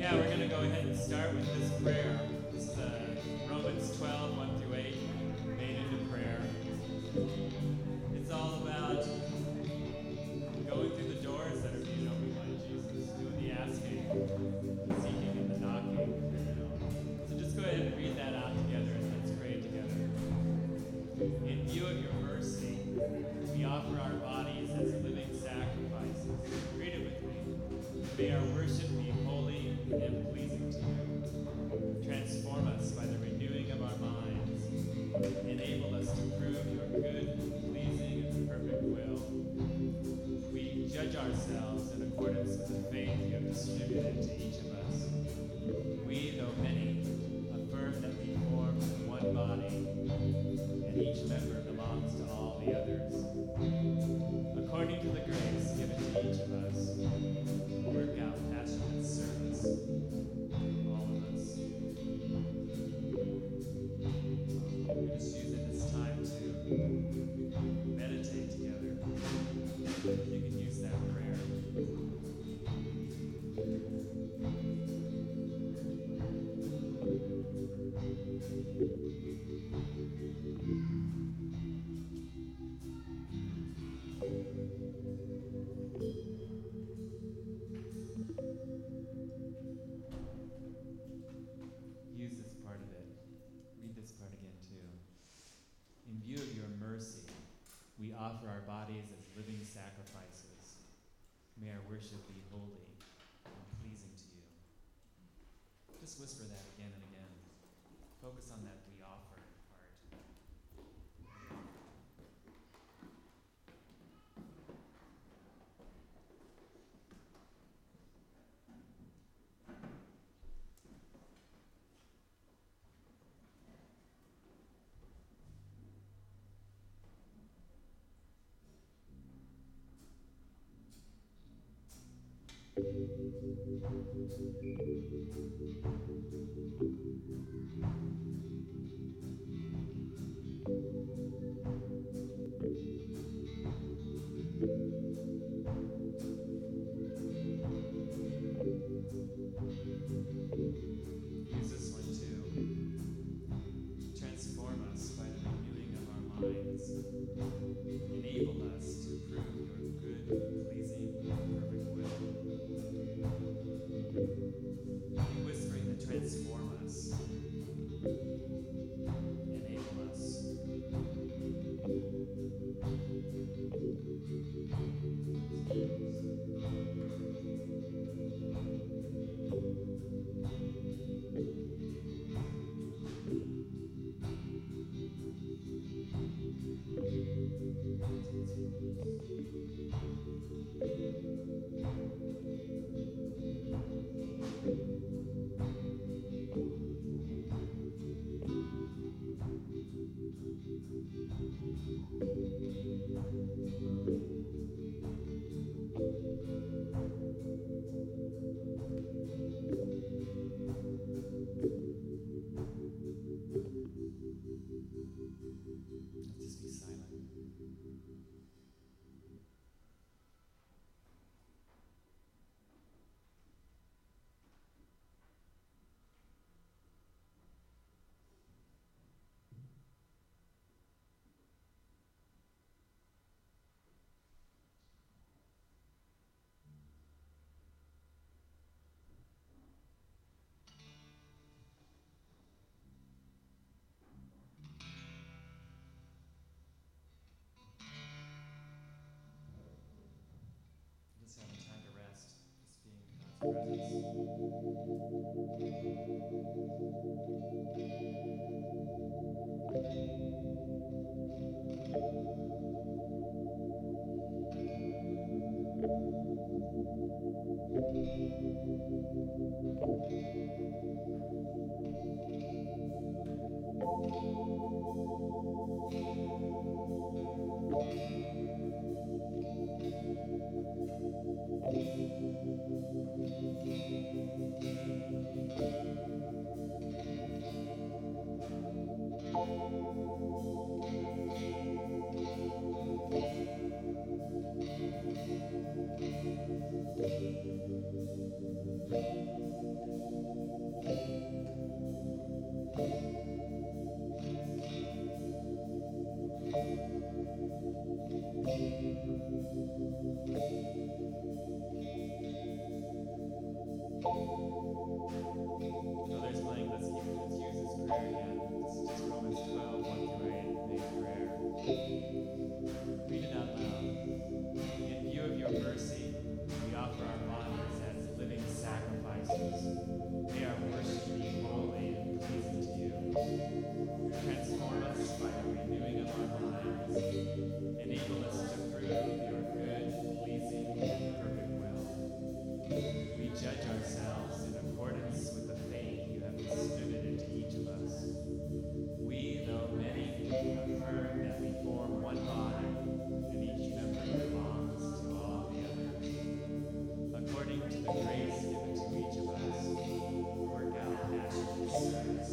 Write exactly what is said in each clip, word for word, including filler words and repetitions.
Yeah, we're going to go ahead and start with this prayer. This is uh, Romans twelve, one through eight, made into prayer. It's all about going through the doors that are being opened by Jesus, doing the asking, the seeking, and the knocking. So just go ahead and read that out together, and let's pray together. In view of your mercy, we offer our bodies as living sacrifices. Read it with me. May our worship be holy and pleasing to you. Transform us by the renewing of our minds. Enable us to prove your good, pleasing, and perfect will. We judge ourselves in accordance with the faith you have distributed to each of us. We, though many, affirm that we form one body, and each member belongs to all the others. According to the grace given to each of us, work out passionate service, all of us. We just use it this time to meditate together. You can use that prayer. Use this part of it. Read this part again too. In view of your mercy, we offer our bodies as living sacrifices. May our worship be holy and pleasing to you. Just whisper that again and again. Focus on that we offer part. Use this one too. Transform us by the renewing of our minds. Enable us to prove your good, pleasing, and perfect will. Keep whispering that transform us. Enable us. Others playing, let's keep let's use this prayer again. This is just Romans twelve, one through eight, main prayer. Read it out loud. In view of your mercy, we offer our bodies as living sacrifices. May our worship be holy and pleasing to you. Transform us by the renewing of our minds. Enable us to prove your good, pleasing, and perfect will. We judge ourselves in accordance with the faith you have distributed to each of us. We, though many, affirm that we form one body, and each member belongs to all the others. According to the grace given to each of us, work out passionate service.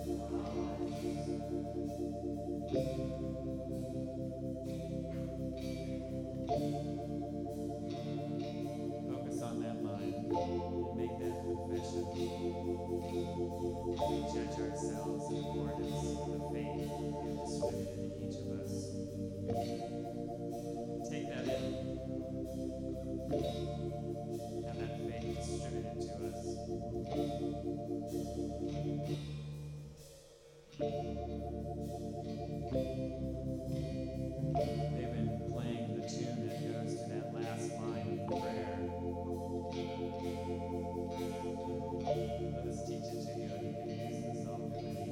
Focus on that line and make that confession. We judge ourselves in accordance with the faith you have distributed to each of us. Take that in. Have that faith distributed to us. They've been playing the tune that goes to that last line of prayer. Let us teach it to you, and you can use this all through me.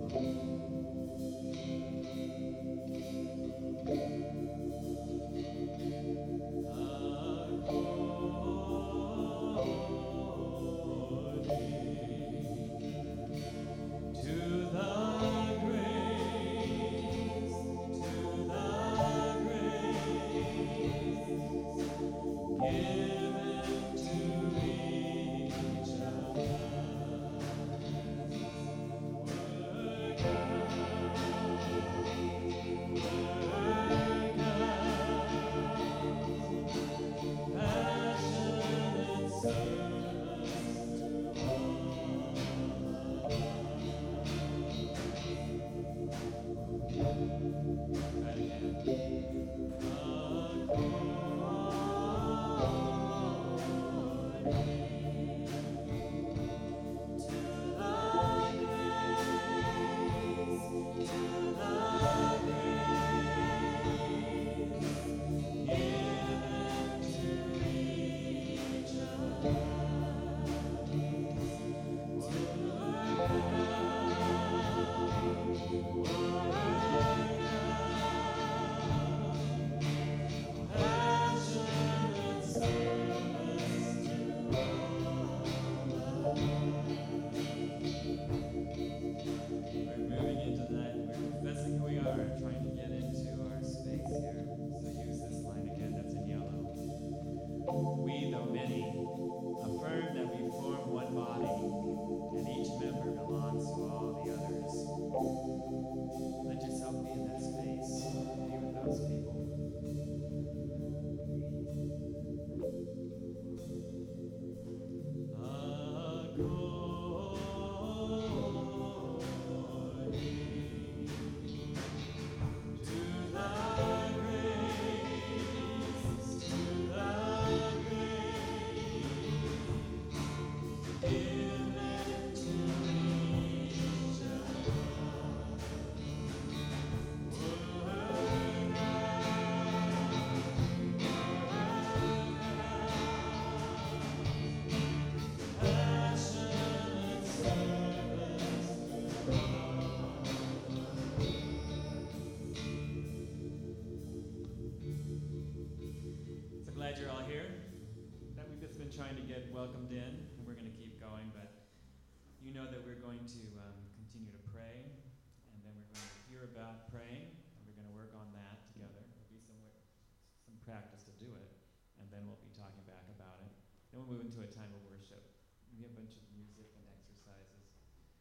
Trying to get welcomed in, and we're going to keep going, but you know that we're going to um, continue to pray, and then we're going to hear about praying, and we're going to work on that together. There'll be some some practice to do it, and then we'll be talking back about it. Then we'll move into a time of worship. We have a bunch of music and exercises.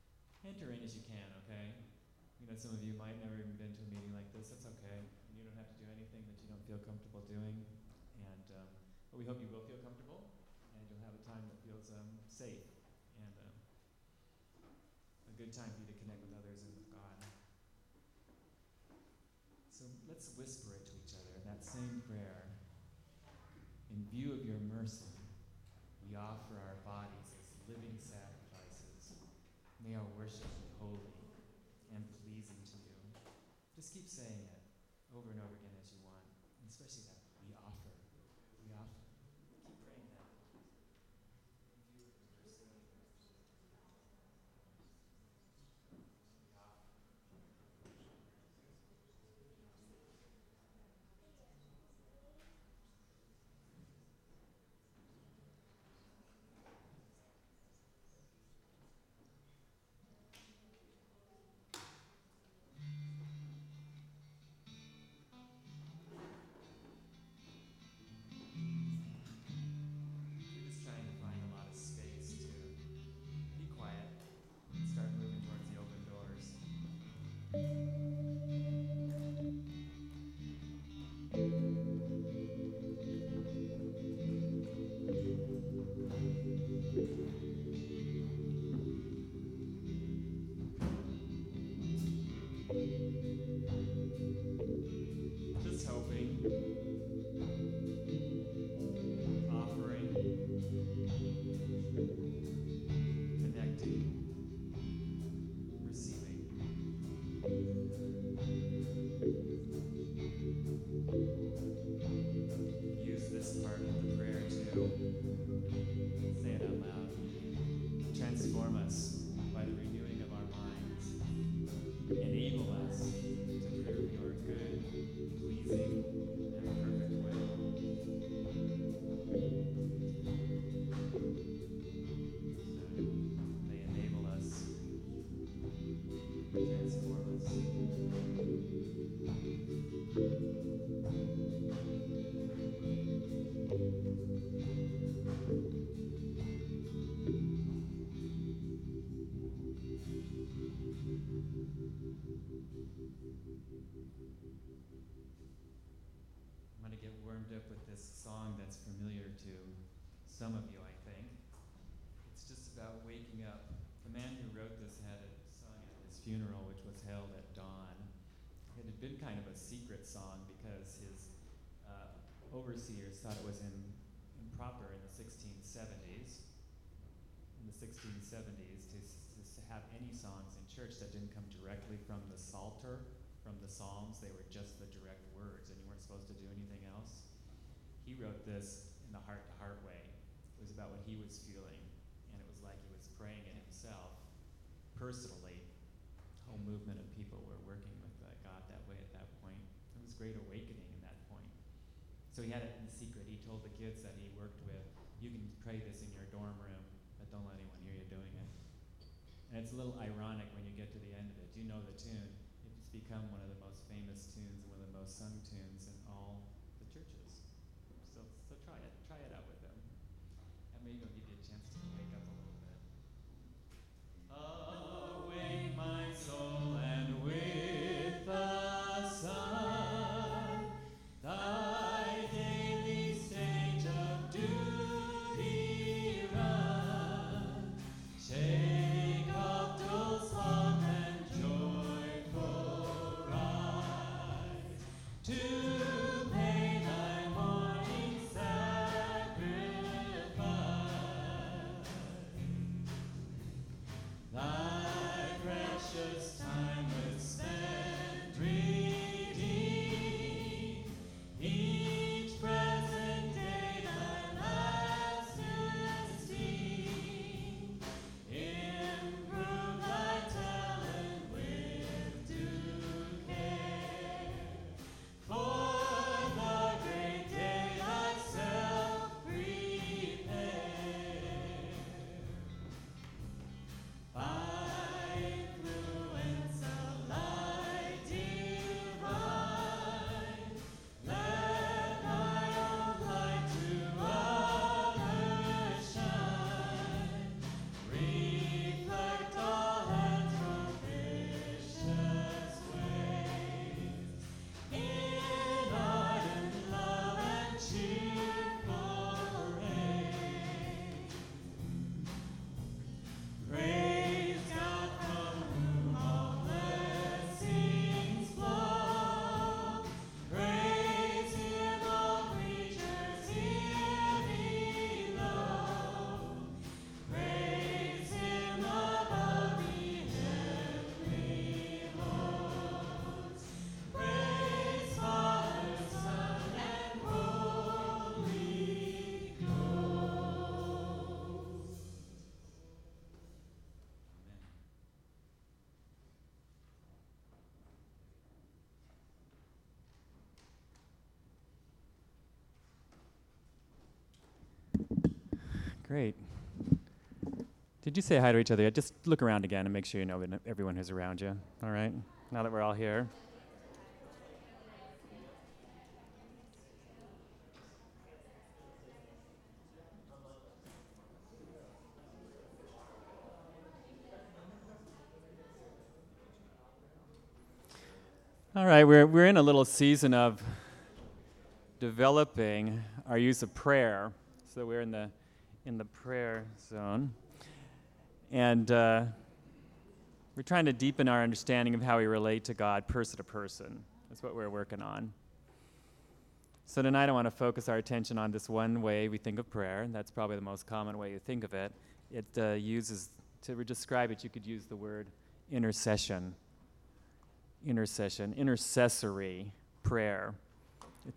Enter in as you can, okay? You know, some of you might never even been to a meeting like this. That's okay. You don't have to do anything that you don't feel comfortable doing, and um, but we hope you will feel comfortable. And you'll have a time that feels um, safe and um, a good time for you to connect with others and with God. So let's whisper it to each other, that same prayer. In view of your mercy, we offer our bodies as living sacrifices. May our worship be holy and pleasing to you. Just keep saying it over and over again as you want, and especially that we offer. We offer. Keep praying that. We're just trying to find a lot of space to be quiet and start moving towards the open doors. Just hoping, offering, connecting, receiving. Use this part of the prayer to say it out loud. Transform us by the renewing of our minds. Enable us to prove your good, pleasing, and perfect will. So may enable us, transform us. I'm going to get warmed up with this song that's familiar to some of you, I think. It's just about waking up. The man who wrote this had it sung at his funeral, which was held at dawn. It had been kind of a secret song because his uh, overseers thought it was in, improper in the sixteen seventies. In the sixteen seventies, to, to have any songs in church that didn't come directly from the Psalter, from the Psalms. They were just the direct words, and you weren't supposed to do anything else. He wrote this in the heart-to-heart way. It was about what he was feeling, and it was like he was praying it himself, personally. The whole movement of people were working with uh, God that way at that point. It was great awakening in that point. So he had it in secret. He told the kids that he worked with, you can pray this in your dorm room, but don't let anyone hear you doing it. And it's a little ironic when you get to the end of it. You know the tune. It's become one of the most famous tunes and one of the most sung tunes in all the churches. So, so try it. Try it out with them. And maybe it'll give you a chance to wake up a little bit. Awake my soul, and with the sun, thy daily stage of duty run. Shake up dull sloth and joyful rise to pay thy morning sacrifice. Great. Did you say hi to each other? Just look around again and make sure you know everyone who's around you. All right? Now that we're all here. All right, we're we're in a little season of developing our use of prayer. So we're in the in the prayer zone. And uh, we're trying to deepen our understanding of how we relate to God person to person. That's what we're working on. So tonight I want to focus our attention on this one way we think of prayer, and that's probably the most common way you think of it. It uh, uses, to describe it, you could use the word intercession. Intercession, intercessory prayer. It,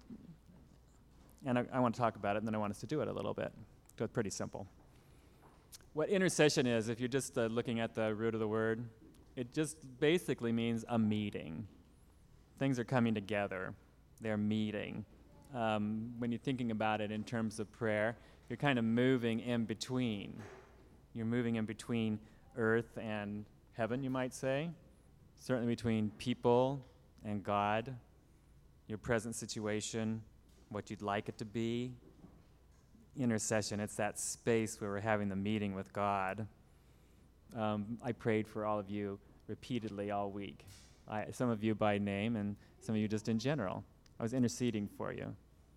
and I, I want to talk about it, and then I want us to do it a little bit. So it's pretty simple. What intercession is, if you're just uh, looking at the root of the word, it just basically means a meeting. Things are coming together. They're meeting. Um, when you're thinking about it in terms of prayer, you're kind of moving in between. You're moving in between earth and heaven, you might say. Certainly between people and God, your present situation, what you'd like it to be. Intercession, it's that space where we're having the meeting with God. Um, I prayed for all of you repeatedly all week. I, some of you by name and some of you just in general. I was interceding for you.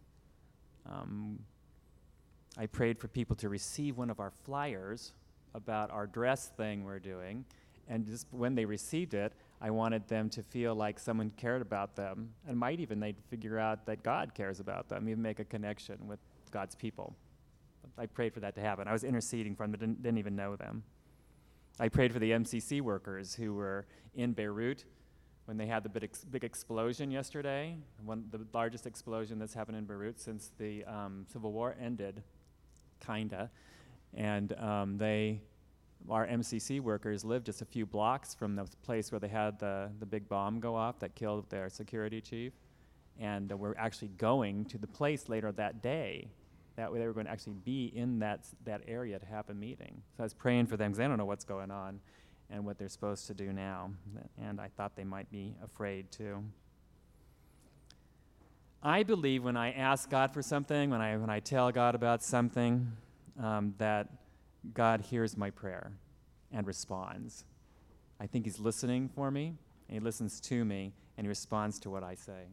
Um, I prayed for people to receive one of our flyers about our dress thing we're doing, and just when they received it, I wanted them to feel like someone cared about them, and might even they'd figure out that God cares about them, even make a connection with God's people. I prayed for that to happen. I was interceding for them, but didn't, didn't even know them. I prayed for the M C C workers who were in Beirut when they had the big, ex- big explosion yesterday, one the largest explosion that's happened in Beirut since the um, Civil War ended, kinda. And um, they, our M C C workers lived just a few blocks from the place where they had the, the big bomb go off that killed their security chief. And uh, we're actually going to the place later that day. That way they were going to actually be in that that area to have a meeting. So I was praying for them because they don't know what's going on and what they're supposed to do now. And I thought they might be afraid too. I believe when I ask God for something, when I when I tell God about something, um, that God hears my prayer and responds. I think he's listening for me, and he listens to me, and he responds to what I say.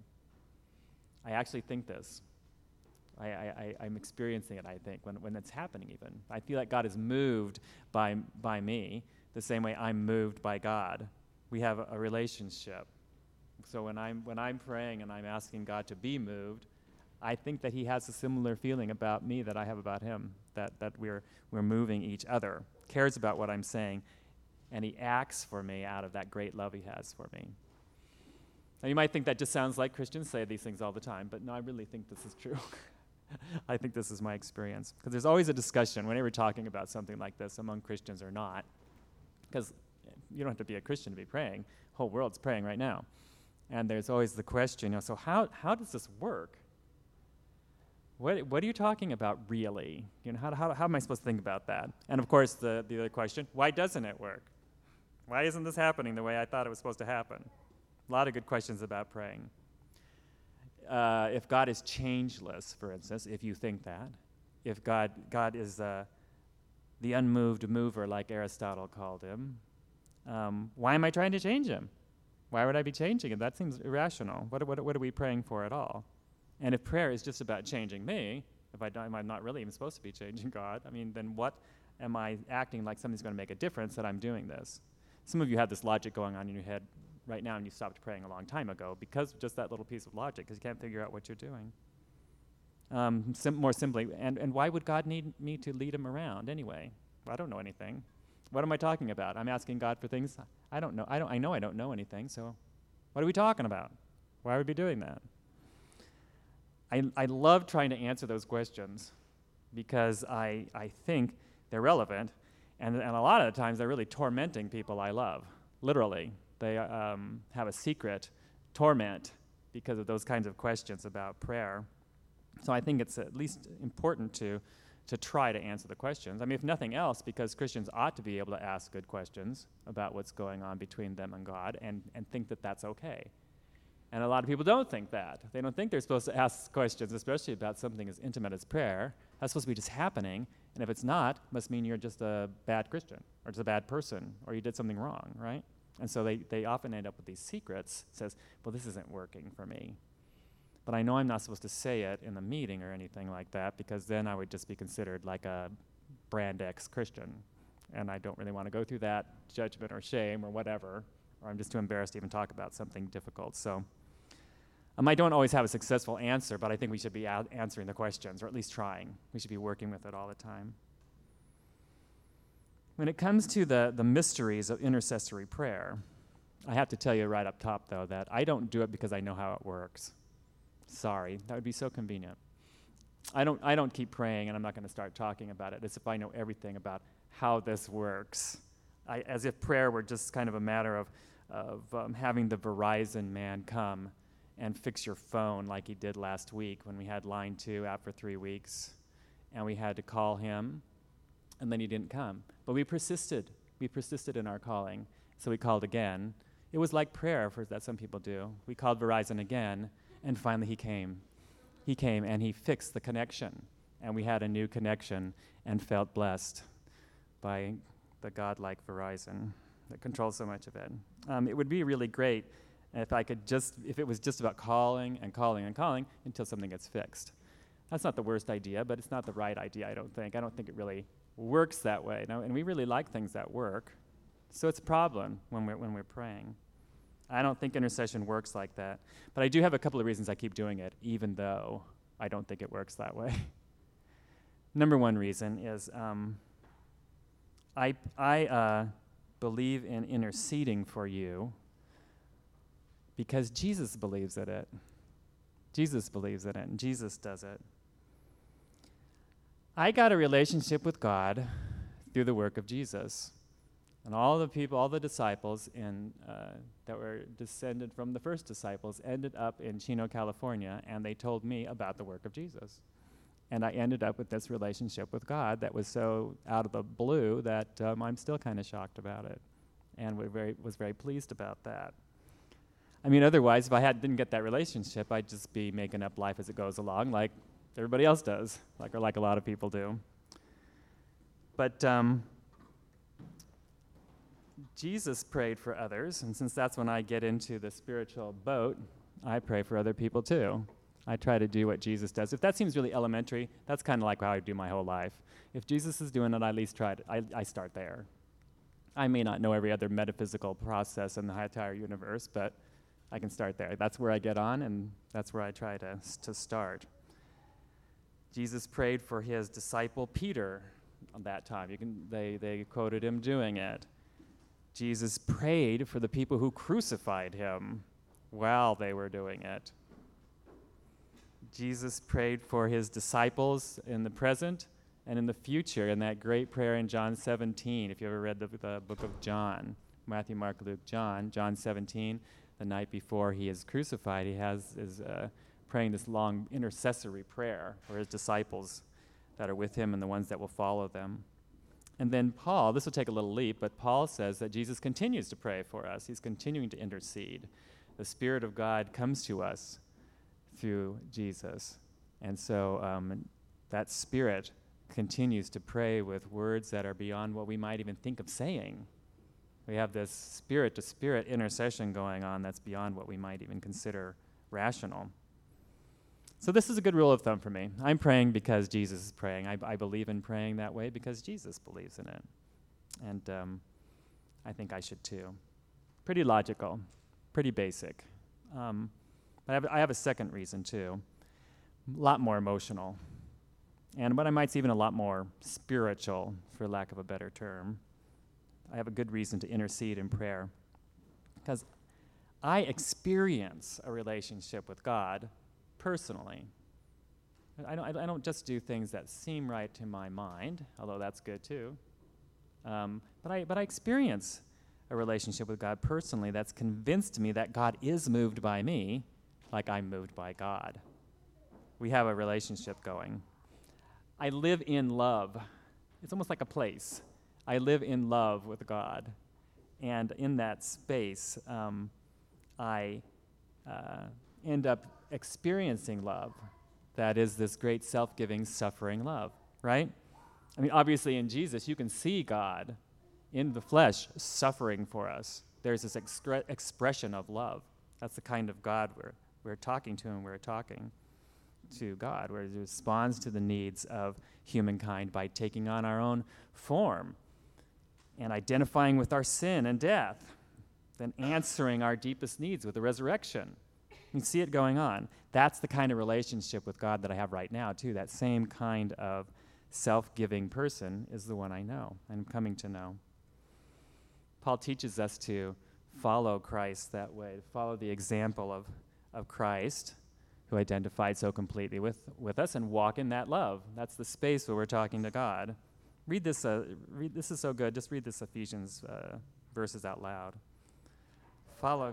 I actually think this. I, I, I'm experiencing it, I think, when, when it's happening even. I feel like God is moved by, by me the same way I'm moved by God. We have a, a relationship. So when I'm, when I'm praying and I'm asking God to be moved, I think that he has a similar feeling about me that I have about him, that, that we're, we're moving each other, cares about what I'm saying, and he acts for me out of that great love he has for me. Now you might think that just sounds like Christians say these things all the time, but no, I really think this is true. I think this is my experience. Because there's always a discussion whenever we're talking about something like this among Christians or not. Because you don't have to be a Christian to be praying. The whole world's praying right now. And there's always the question, you know, so how how does this work? What what are you talking about really? You know, how how how am I supposed to think about that? And of course the, the other question, why doesn't it work? Why isn't this happening the way I thought it was supposed to happen? A lot of good questions about praying. Uh, if God is changeless, for instance, if you think that, if God God is uh, the unmoved mover, like Aristotle called him, um, why am I trying to change him? Why would I be changing him? That seems irrational. What, what, what are we praying for at all? And if prayer is just about changing me, if I don't, I'm not really even supposed to be changing God, I mean, then what am I acting like something's going to make a difference that I'm doing this? Some of you have this logic going on in your head right now, and you stopped praying a long time ago because of just that little piece of logic, because you can't figure out what you're doing. Um, sim- more simply, and, and why would God need me to lead him around anyway? Well, I don't know anything. What am I talking about? I'm asking God for things I don't know. I don't. I know I don't know anything, so what are we talking about? Why would we be doing that? I, I love trying to answer those questions because I, I think they're relevant, and, and a lot of the times they're really tormenting people I love, literally. They um, have a secret torment because of those kinds of questions about prayer. So I think it's at least important to to try to answer the questions. I mean, if nothing else, because Christians ought to be able to ask good questions about what's going on between them and God and, and think that that's okay. And a lot of people don't think that. They don't think they're supposed to ask questions, especially about something as intimate as prayer. That's supposed to be just happening, and if it's not, it must mean you're just a bad Christian, or just a bad person, or you did something wrong, right? And so they, they often end up with these secrets, says, well, this isn't working for me. But I know I'm not supposed to say it in the meeting or anything like that, because then I would just be considered like a brand X Christian. And I don't really want to go through that judgment or shame or whatever, or I'm just too embarrassed to even talk about something difficult. So um, I don't always have a successful answer, but I think we should be a- answering the questions, or at least trying. We should be working with it all the time. When it comes to the, the mysteries of intercessory prayer, I have to tell you right up top, though, that I don't do it because I know how it works. Sorry, that would be so convenient. I don't I don't keep praying, and I'm not going to start talking about it as if I know everything about how this works. I, as if prayer were just kind of a matter of, of um, having the Verizon man come and fix your phone like he did last week when we had line two out for three weeks, and we had to call him, and then he didn't come. But we persisted. We persisted in our calling, so we called again. It was like prayer for, that some people do. We called Verizon again, and finally he came. He came and he fixed the connection. And we had a new connection and felt blessed by the godlike Verizon that controls so much of it. Um, it would be really great if I could just, if it was just about calling and calling and calling until something gets fixed. That's not the worst idea, but it's not the right idea, I don't think. I don't think it really works that way. Now, and we really like things that work. So it's a problem when we're, when we're praying. I don't think intercession works like that. But I do have a couple of reasons I keep doing it, even though I don't think it works that way. Number one reason is um, I, I uh, believe in interceding for you because Jesus believes in it. Jesus believes in it, and Jesus does it. I got a relationship with God through the work of Jesus. And all the people, all the disciples in, uh, that were descended from the first disciples ended up in Chino, California, and they told me about the work of Jesus. And I ended up with this relationship with God that was so out of the blue that um, I'm still kind of shocked about it, and we very, was very pleased about that. I mean, otherwise, if I had, didn't get that relationship, I'd just be making up life as it goes along, like everybody else does, like or like a lot of people do. But um, Jesus prayed for others, and since that's when I get into the spiritual boat, I pray for other people too. I try to do what Jesus does. If that seems really elementary, that's kind of like how I do my whole life. If Jesus is doing it, I at least try to, I, I start there. I may not know every other metaphysical process in the entire universe, but I can start there. That's where I get on, and that's where I try to, to start. Jesus prayed for his disciple Peter at that time. You can, they, they quoted him doing it. Jesus prayed for the people who crucified him while they were doing it. Jesus prayed for his disciples in the present and in the future in that great prayer in John seventeen. If you ever read the, the book of John, Matthew, Mark, Luke, John, John seventeen, the night before he is crucified, he has is uh, praying this long intercessory prayer for his disciples that are with him and the ones that will follow them. And then Paul, this will take a little leap, but Paul says that Jesus continues to pray for us. He's continuing to intercede. The Spirit of God comes to us through Jesus. And so um, that Spirit continues to pray with words that are beyond what we might even think of saying. We have this spirit-to-spirit intercession going on that's beyond what we might even consider rational. So this is a good rule of thumb for me. I'm praying because Jesus is praying. I, I believe in praying that way because Jesus believes in it. And um, I think I should too. Pretty logical, pretty basic. Um, but I have, I have a second reason too, a lot more emotional. And what I might say even a lot more spiritual, for lack of a better term. I have a good reason to intercede in prayer. Because I experience a relationship with God personally. I don't, I don't just do things that seem right to my mind, although that's good too. Um, but I, but I experience a relationship with God personally that's convinced me that God is moved by me like I'm moved by God. We have a relationship going. I live in love. It's almost like a place. I live in love with God. And in that space, um, I uh, end up experiencing love. That is this great self-giving, suffering love, right? I mean, obviously in Jesus, you can see God in the flesh suffering for us. There's this extre- expression of love. That's the kind of God we're, we're talking to, and we're talking to God, where he responds to the needs of humankind by taking on our own form and identifying with our sin and death, then answering our deepest needs with the resurrection. You see it going on. That's the kind of relationship with God that I have right now, too. That same kind of self-giving person is the one I know, I'm coming to know. Paul teaches us to follow Christ that way, to follow the example of, of Christ, who identified so completely with, with us, and walk in that love. That's the space where we're talking to God. Read this. Uh, read, this is so good. Just read this Ephesians uh, verses out loud. Follow.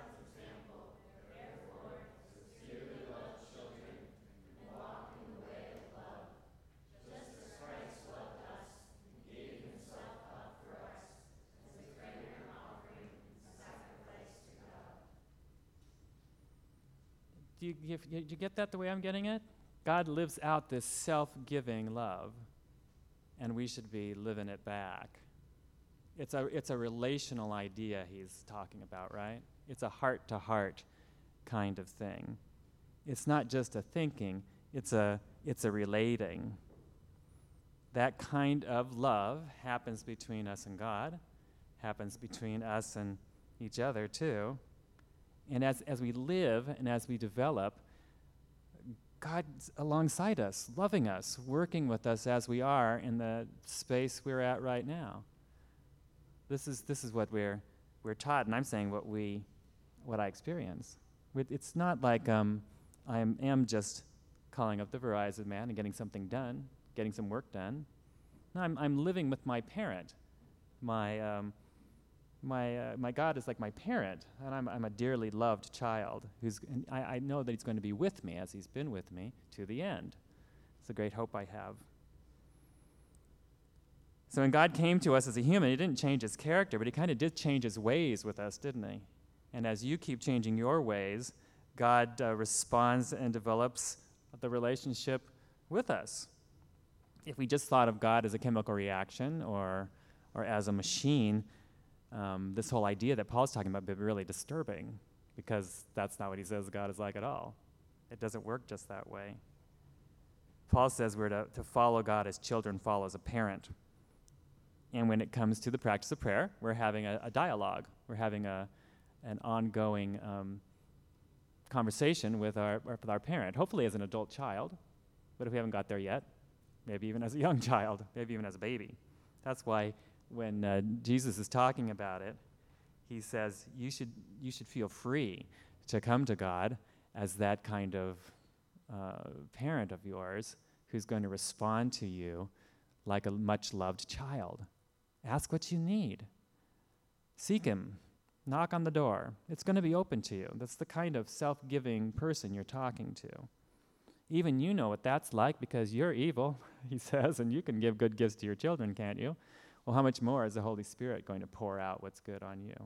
Do you, you, you get that the way I'm getting it? God lives out this self-giving love, and we should be living it back. It's a, it's a relational idea he's talking about, right? It's a heart-to-heart kind of thing. It's not just a thinking, it's a, it's a relating. That kind of love happens between us and God, happens between us and each other too. And as, as we live and as we develop, God's alongside us, loving us, working with us as we are in the space we're at right now. This is this is what we're we're taught, and I'm saying what we, what I experience. It's not like um, I am, am just calling up the Verizon man and getting something done, getting some work done. No, I'm I'm living with my parent, my. Um, My uh, my God is like my parent, and I'm I'm a dearly loved child who's and I, I know that he's going to be with me as he's been with me to the end. It's a great hope I have. So when God came to us as a human, he didn't change his character, but he kind of did change his ways with us, didn't he? And as you keep changing your ways, God uh, responds and develops the relationship with us. If we just thought of God as a chemical reaction or or as a machine, Um, this whole idea that Paul's talking about would be really disturbing, because that's not what he says God is like at all. It doesn't work just that way. Paul says we're to, to follow God as children follow as a parent. And when it comes to the practice of prayer, we're having a, a dialogue. We're having a an ongoing um, conversation with our with our parent, hopefully as an adult child, but if we haven't got there yet, maybe even as a young child, maybe even as a baby. That's why when uh, Jesus is talking about it, he says you should you should feel free to come to God as that kind of uh, parent of yours who's going to respond to you like a much-loved child. Ask what you need. Seek him. Knock on the door. It's going to be open to you. That's the kind of self-giving person you're talking to. Even you know what that's like because you're evil, he says, and you can give good gifts to your children, can't you? Well, how much more is the Holy Spirit going to pour out what's good on you?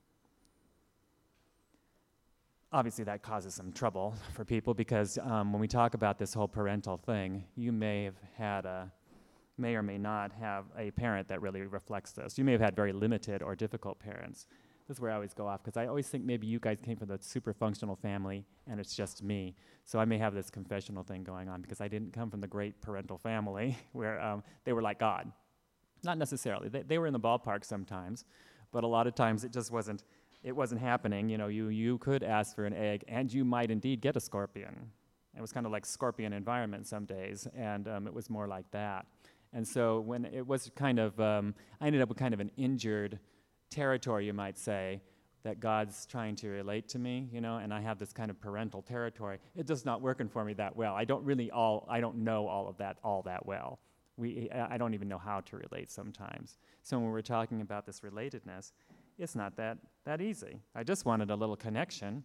Obviously, that causes some trouble for people because um, when we talk about this whole parental thing, you may have had a, may or may not have a parent that really reflects this. You may have had very limited or difficult parents. This is where I always go off because I always think maybe you guys came from the super functional family and it's just me. So I may have this confessional thing going on because I didn't come from the great parental family where um, they were like God. Not necessarily. They, they were in the ballpark sometimes, but a lot of times it just wasn't, it wasn't happening. You know, you, you could ask for an egg, and you might indeed get a scorpion. It was kind of like scorpion environment some days, and um, it was more like that. And so when it was kind of, um, I ended up with kind of an injured territory, you might say, that God's trying to relate to me, you know, and I have this kind of parental territory. It's just not working for me that well. I don't really all, I don't know all of that all that well. We, I don't even know how to relate sometimes. So when we're talking about this relatedness, it's not that, that easy. I just wanted a little connection.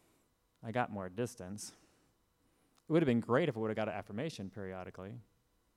I got more distance. It would have been great if I would have got an affirmation periodically.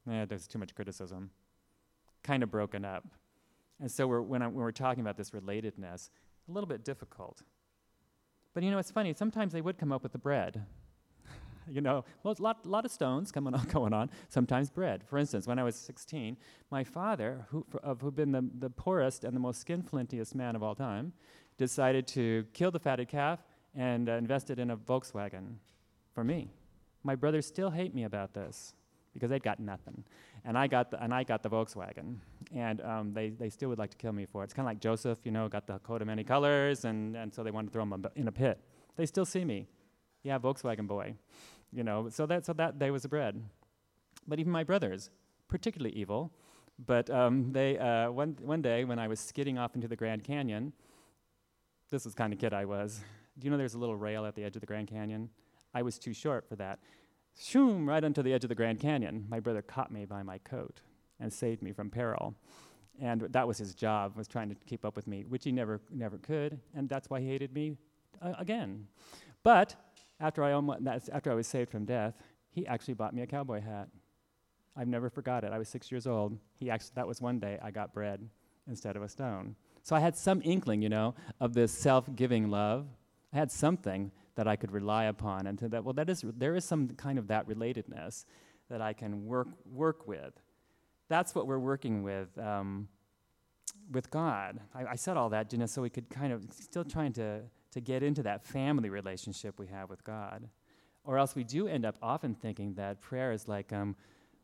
eh, there's too much criticism. Kind of broken up. And so we're, when, I, when we're talking about this relatedness, a little bit difficult. But you know, it's funny, sometimes they would come up with the bread. You know, well, a lot, lot of stones coming on, going on, sometimes bread. For instance, when I was sixteen, my father, who of who'd been the, the poorest and the most skin-flintiest man of all time, decided to kill the fatted calf and uh, invest it in a Volkswagen for me. My brothers still hate me about this because they'd got nothing, and I got the, and I got the Volkswagen, and um, they they still would like to kill me for it. It's kind of like Joseph, you know, got the coat of many colors, and and so they wanted to throw him in a pit. They still see me. Yeah, Volkswagen boy, you know. So that so that day was the bread. But even my brothers, particularly evil, but um, they uh, one one day when I was skidding off into the Grand Canyon, this was the kind of kid I was. Do you know there's a little rail at the edge of the Grand Canyon? I was too short for that. Shoom, right onto the edge of the Grand Canyon. My brother caught me by my coat and saved me from peril. And that was his job, was trying to keep up with me, which he never never could, and that's why he hated me uh, again. But after I almost, after I was saved from death, he actually bought me a cowboy hat. I've never forgot it. I was six years old. He actually, that was one day I got bread instead of a stone. So I had some inkling, you know, of this self-giving love. I had something that I could rely upon, and to that, well, that is there is some kind of that relatedness that I can work work with. That's what we're working with um, with God. I, I said all that, you know, so we could kind of still trying to to get into that family relationship we have with God, or else we do end up often thinking that prayer is like um,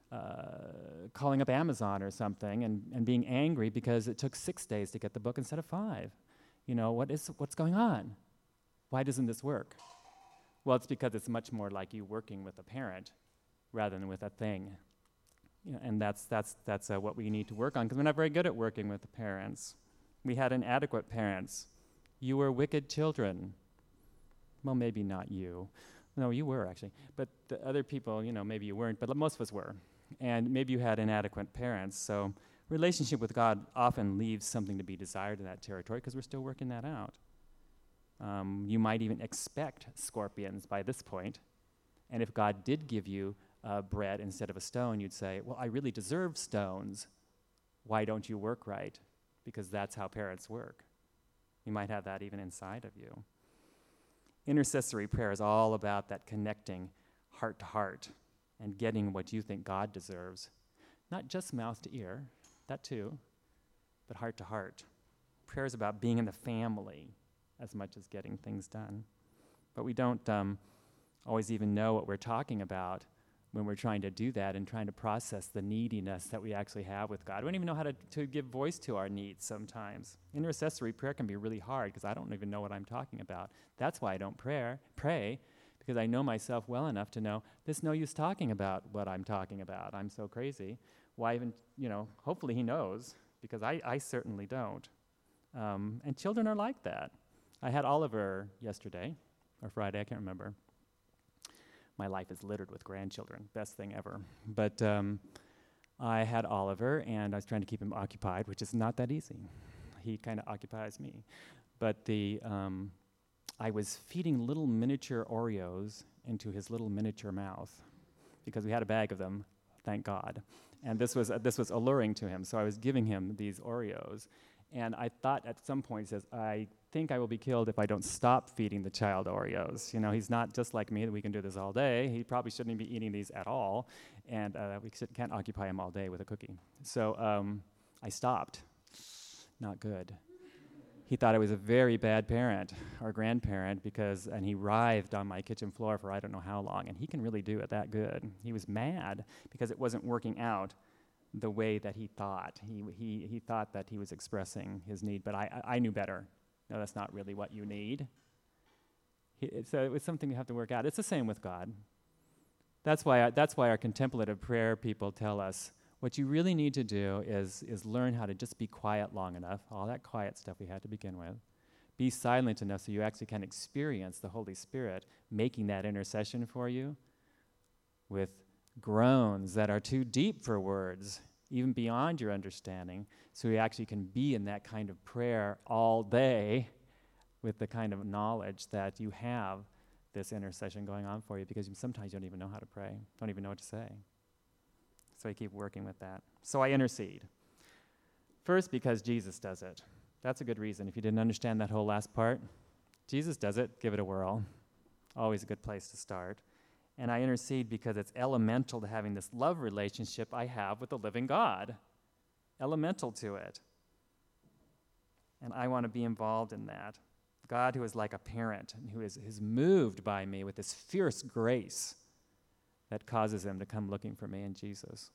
uh, calling up Amazon or something and, and being angry because it took six days to get the book instead of five. You know, what is what's going on? Why doesn't this work? Well, it's because it's much more like you working with a parent rather than with a thing. You know, and that's that's that's uh, what we need to work on, because we're not very good at working with the parents. We had inadequate parents. You were wicked children. Well, maybe not you. No, you were actually. But the other people, you know, maybe you weren't, but most of us were. And maybe you had inadequate parents. So relationship with God often leaves something to be desired in that territory because we're still working that out. Um, you might even expect scorpions by this point. And if God did give you uh, bread instead of a stone, you'd say, well, I really deserve stones. Why don't you work right? Because that's how parents work. You might have that even inside of you. Intercessory prayer is all about that connecting heart to heart and getting what you think God deserves. Not just mouth to ear, that too, but heart to heart. Prayer is about being in the family as much as getting things done. But we don't um, always even know what we're talking about when we're trying to do that and trying to process the neediness that we actually have with God. We don't even know how to, to give voice to our needs sometimes. Intercessory prayer can be really hard because I don't even know what I'm talking about. That's why I don't prayer, pray, because I know myself well enough to know there's no use talking about what I'm talking about. I'm so crazy. Why even, you know, hopefully he knows, because I, I certainly don't. Um, and children are like that. I had Oliver yesterday, or Friday, I can't remember. My life is littered with grandchildren, best thing ever. But um, I had Oliver, and I was trying to keep him occupied, which is not that easy. He kind of occupies me. But the um, I was feeding little miniature Oreos into his little miniature mouth, because we had a bag of them, thank God. And this was uh, this was alluring to him, so I was giving him these Oreos. And I thought at some point, he says, I think I will be killed if I don't stop feeding the child Oreos. You know, he's not just like me, that we can do this all day. He probably shouldn't be eating these at all. And uh, we can't occupy him all day with a cookie. So um, I stopped. Not good. He thought I was a very bad parent or grandparent because, and he writhed on my kitchen floor for I don't know how long. And he can really do it that good. He was mad because it wasn't working out the way that he thought. He he he thought that he was expressing his need, but I I, I knew better. No, that's not really what you need. He, so it was something you have to work out. It's the same with God. That's why I, that's why our contemplative prayer people tell us what you really need to do is is learn how to just be quiet long enough. All that quiet stuff we had to begin with. Be silent enough so you actually can experience the Holy Spirit making that intercession for you with groans that are too deep for words, even beyond your understanding, so you actually can be in that kind of prayer all day with the kind of knowledge that you have this intercession going on for you, because you sometimes you don't even know how to pray, don't even know what to say. So So I keep working with that. So I intercede. First, because Jesus does it. That's a good reason. If you didn't understand that whole last part, Jesus does it, give it a whirl. Always a good place to start. And I intercede because it's elemental to having this love relationship I have with the living God. Elemental to it. And I want to be involved in that. God who is like a parent and who is, is moved by me with this fierce grace that causes him to come looking for me in Jesus.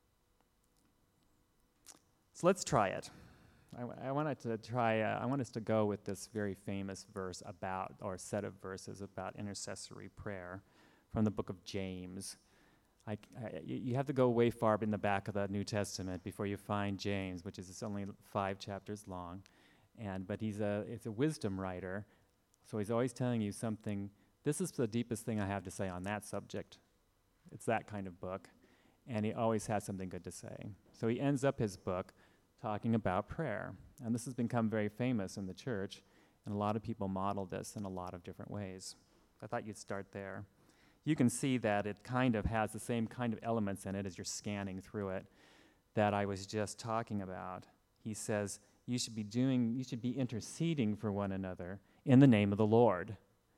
So let's try it. I, I wanted to try, uh, I want us to go with this very famous verse about, or set of verses about intercessory prayer from the book of James. I, I, you have to go way far in the back of the New Testament before you find James, which is it's only five chapters long. And but he's a it's a wisdom writer, so he's always telling you something. This is the deepest thing I have to say on that subject. It's that kind of book, and he always has something good to say. So he ends up his book talking about prayer, and this has become very famous in the church, and a lot of people model this in a lot of different ways. I thought you'd start there. You can see that it kind of has the same kind of elements in it as you're scanning through it that I was just talking about. He says, you should be doing, you should be interceding for one another in the name of the Lord.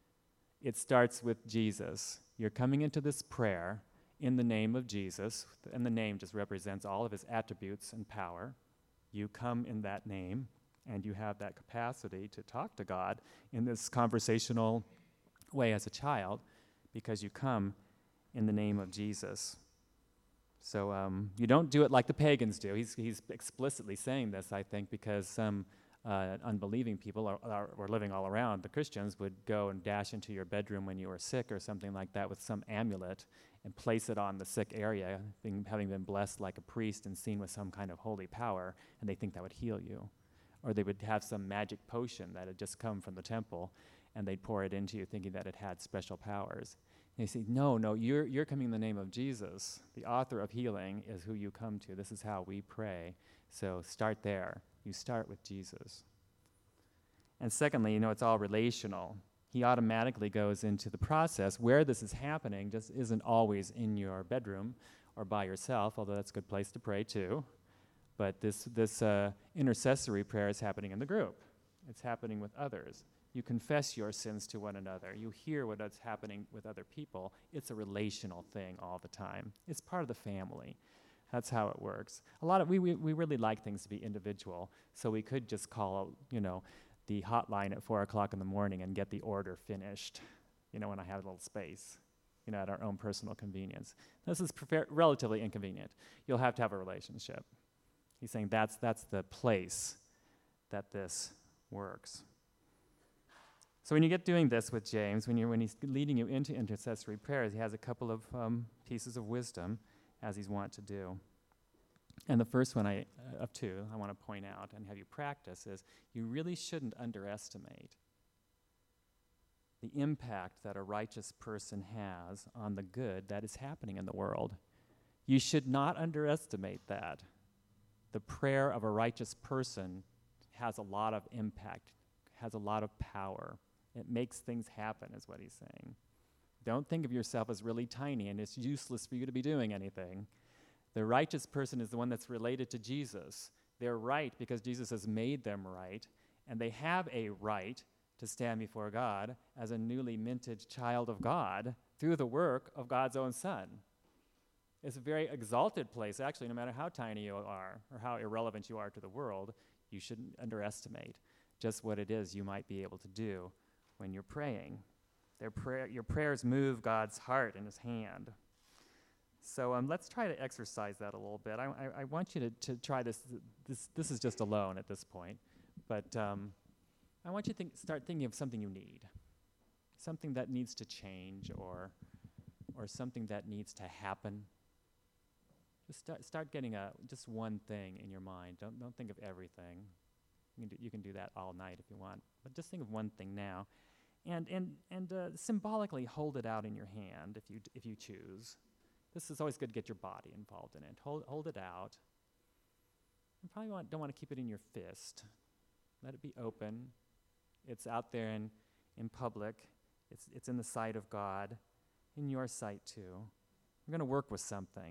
It starts with Jesus. You're coming into this prayer in the name of Jesus, and the name just represents all of his attributes and power. You come in that name, and you have that capacity to talk to God in this conversational way as a child, because you come in the name of Jesus. So um, you don't do it like the pagans do. He's, he's explicitly saying this, I think, because some uh, unbelieving people are, are, were living all around. The Christians would go and dash into your bedroom when you were sick or something like that with some amulet and place it on the sick area, being, having been blessed like a priest and seen with some kind of holy power, and they think that would heal you. Or they would have some magic potion that had just come from the temple, and they'd pour it into you thinking that it had special powers. And you say, no, no, you're, you're coming in the name of Jesus. The author of healing is who you come to. This is how we pray. So start there. You start with Jesus. And secondly, you know, it's all relational. He automatically goes into the process where this is happening, just isn't always in your bedroom or by yourself, although that's a good place to pray too. But this, this uh, intercessory prayer is happening in the group. It's happening with others. You confess your sins to one another. You hear what is happening with other people. It's a relational thing all the time. It's part of the family. That's how it works. A lot of we we, we really like things to be individual, so we could just call, you know, the hotline at four o'clock in the morning and get the order finished, you know, when I have a little space, you know, at our own personal convenience. This is prefer- relatively inconvenient. You'll have to have a relationship. He's saying that's that's the place that this works. So when you get doing this with James, when, you're, when he's leading you into intercessory prayers, he has a couple of um, pieces of wisdom, as he's wont to do. And the first one I, uh, of two I want to point out and have you practice is you really shouldn't underestimate the impact that a righteous person has on the good that is happening in the world. You should not underestimate that. The prayer of a righteous person has a lot of impact, has a lot of power. It makes things happen, is what he's saying. Don't think of yourself as really tiny and it's useless for you to be doing anything. The righteous person is the one that's related to Jesus. They're right because Jesus has made them right, and they have a right to stand before God as a newly minted child of God through the work of God's own Son. It's a very exalted place, actually, no matter how tiny you are or how irrelevant you are to the world. You shouldn't underestimate just what it is you might be able to do when you're praying. Their prayer, your prayers move God's heart in his hand. So um, let's try to exercise that a little bit. I, I, I want you to, to try this. This this is just alone at this point. But um, I want you to think, start thinking of something you need, something that needs to change or, or something that needs to happen. Just start, start getting a just one thing in your mind. Don't, don't think of everything. You can, do, you can do that all night if you want. But just think of one thing now. And and and uh, symbolically hold it out in your hand if you d- if you choose. This is always good to get your body involved in it. Hold hold it out. You probably want, don't want to keep it in your fist. Let it be open. It's out there in, in public. It's it's in the sight of God, in your sight too. We're going to work with something,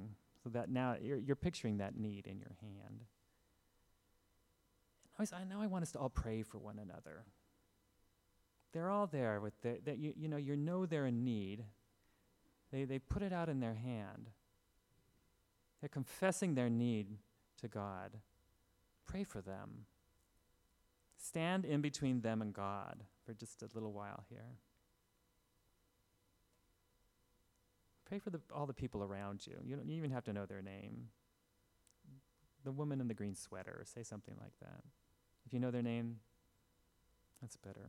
So that now you're, you're picturing that need in your hand. I, was, I know I want us to all pray for one another. They're all there with the, that you you know you know they're in need. They they put it out in their hand. They're confessing their need to God. Pray for them. Stand in between them and God for just a little while here. Pray for the, all the people around you. You don't you even have to know their name. The woman in the green sweater, say something like that. If you know their name, that's better.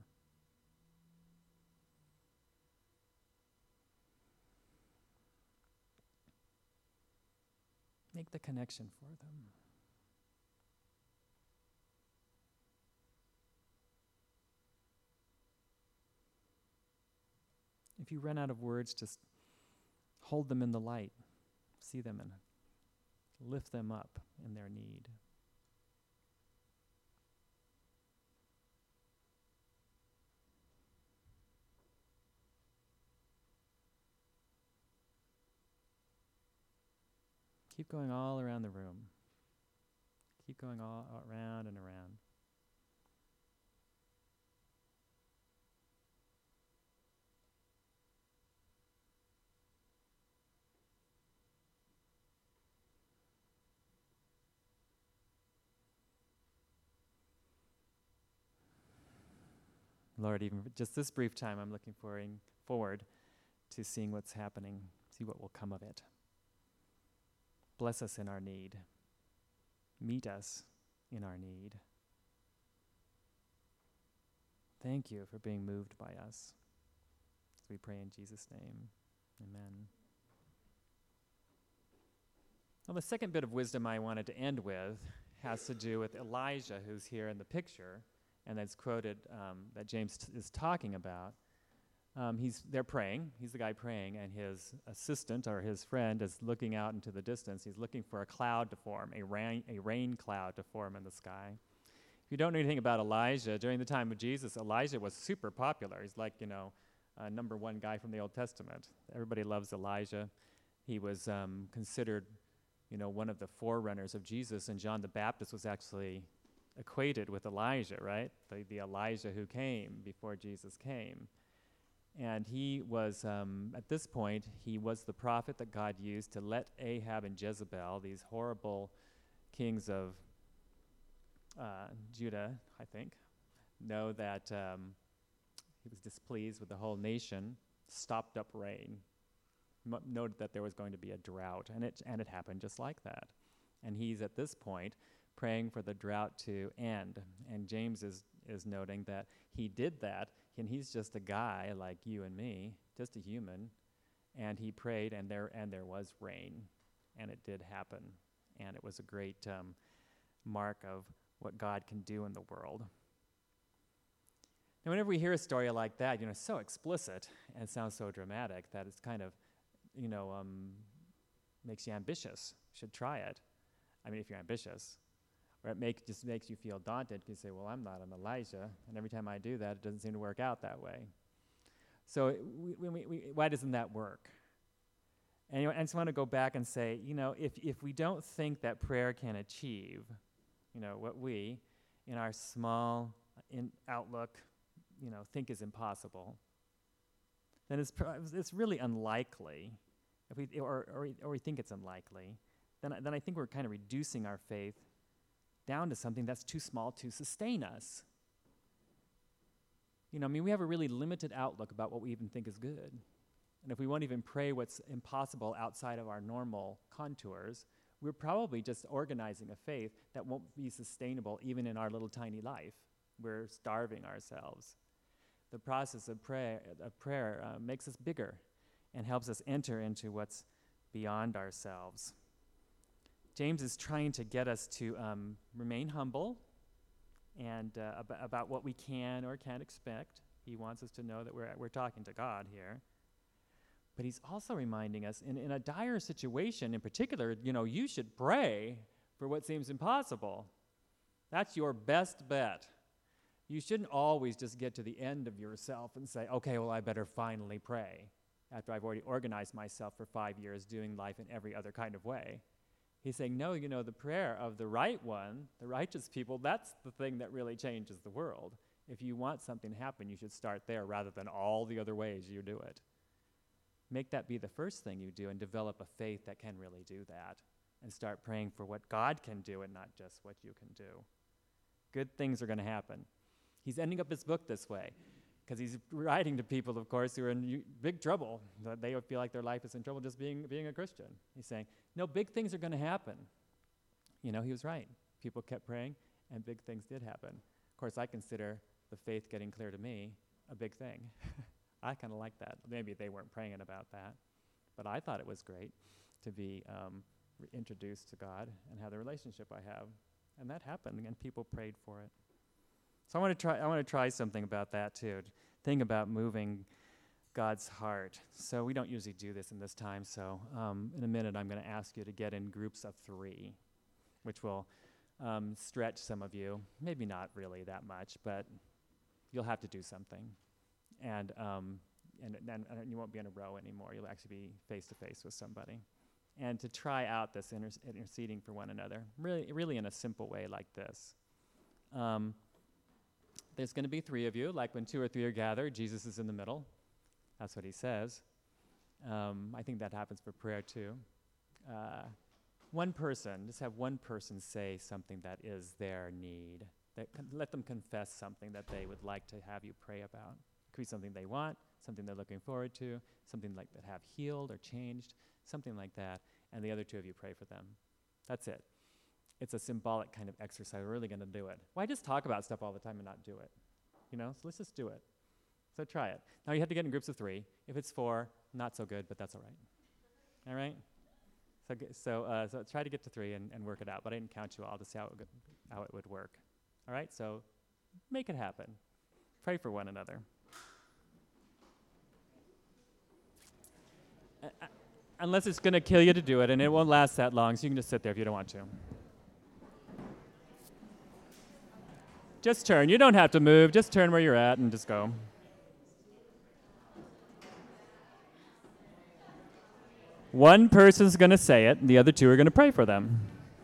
Make the connection for them. If you run out of words, just hold them in the light. See them and lift them up in their need. Keep going all around the room. Keep going all around and around. Lord, even for just this brief time, I'm looking forward forward to seeing what's happening, see what will come of it. Bless us in our need. Meet us in our need. Thank you for being moved by us. As we pray in Jesus' name, amen. Well, the second bit of wisdom I wanted to end with has to do with Elijah, who's here in the picture, and that's quoted, um, that James t- is talking about. Um, he's they're praying. He's the guy praying, and his assistant or his friend is looking out into the distance. He's looking for a cloud to form, a rain, a rain cloud to form in the sky. If you don't know anything about Elijah, during the time of Jesus, Elijah was super popular. He's like, you know, uh, number one guy from the Old Testament. Everybody loves Elijah. He was um, considered, you know, one of the forerunners of Jesus, and John the Baptist was actually equated with Elijah, right? The, the Elijah who came before Jesus came. And he was, um, at this point, he was the prophet that God used to let Ahab and Jezebel, these horrible kings of uh, Judah, I think, know that um, he was displeased with the whole nation, stopped up rain, m- noted that there was going to be a drought, and it and it happened just like that. And he's, at this point, praying for the drought to end. And James is, is noting that he did that, and he's just a guy like you and me, just a human, and he prayed, and there and there was rain, and it did happen, and it was a great um, mark of what God can do in the world. And whenever we hear a story like that, you know, so explicit and it sounds so dramatic that it's kind of, you know, um, makes you ambitious. Should try it. I mean, if you're ambitious. Or it make, just makes you feel daunted because you say, well, I'm not an Elijah, and every time I do that, it doesn't seem to work out that way. So it, we, we, we, why doesn't that work? Anyway, I just want to go back and say, you know, if, if we don't think that prayer can achieve, you know, what we, in our small in outlook, you know, think is impossible, then it's pr- it's really unlikely, if we or, or or we think it's unlikely, then I, then I think we're kind of reducing our faith down to something that's too small to sustain us. You know, I mean, we have a really limited outlook about what we even think is good. And if we won't even pray what's impossible outside of our normal contours, we're probably just organizing a faith that won't be sustainable even in our little tiny life. We're starving ourselves. The process of prayer, of prayer uh, makes us bigger and helps us enter into what's beyond ourselves. James is trying to get us to um, remain humble and uh, ab- about what we can or can't expect. He wants us to know that we're we're talking to God here. But he's also reminding us, in, in a dire situation in particular, you know, you should pray for what seems impossible. That's your best bet. You shouldn't always just get to the end of yourself and say, okay, well, I better finally pray after I've already organized myself for five years doing life in every other kind of way. He's saying, no, you know, the prayer of the right one, the righteous people, that's the thing that really changes the world. If you want something to happen, you should start there rather than all the other ways you do it. Make that be the first thing you do and develop a faith that can really do that. And start praying for what God can do and not just what you can do. Good things are going to happen. He's ending up his book this way because he's writing to people, of course, who are in u- big trouble. That they feel like their life is in trouble just being, being a Christian. He's saying, no, big things are going to happen. You know, he was right. People kept praying, and big things did happen. Of course, I consider the faith getting clear to me a big thing. I kind of like that. Maybe they weren't praying about that, but I thought it was great to be um, re- introduced to God and have the relationship I have. And that happened, and people prayed for it. So I want to try I want to try something about that too. Think about moving God's heart. So we don't usually do this in this time, so um, in a minute I'm going to ask you to get in groups of three, which will um, stretch some of you. Maybe not really that much, but you'll have to do something. And um, and, and, and you won't be in a row anymore. You'll actually be face-to-face with somebody. And to try out this inter- interceding for one another, really, really in a simple way like this. Um, there's going to be three of you, like when two or three are gathered, Jesus is in the middle. That's what he says. Um, I think that happens for prayer too. Uh, one person, just have one person say something that is their need. That con- let them confess something that they would like to have you pray about. It could be something they want, something they're looking forward to, something like that have healed or changed, something like that, and the other two of you pray for them. That's it. It's a symbolic kind of exercise. We're really going to do it. Why just talk about stuff all the time and not do it? You know, so let's just do it. So try it. Now you have to get in groups of three. If it's four, not so good, but that's all right. All right? So g- so uh, so try to get to three and, and work it out. But I didn't count you all to see how it, would, how it would work. All right? So make it happen. Pray for one another. Uh, uh, unless it's going to kill you to do it, and it won't last that long, so you can just sit there if you don't want to. Just turn. You don't have to move. Just turn where you're at and just go. One person's going to say it, and the other two are going to pray for them.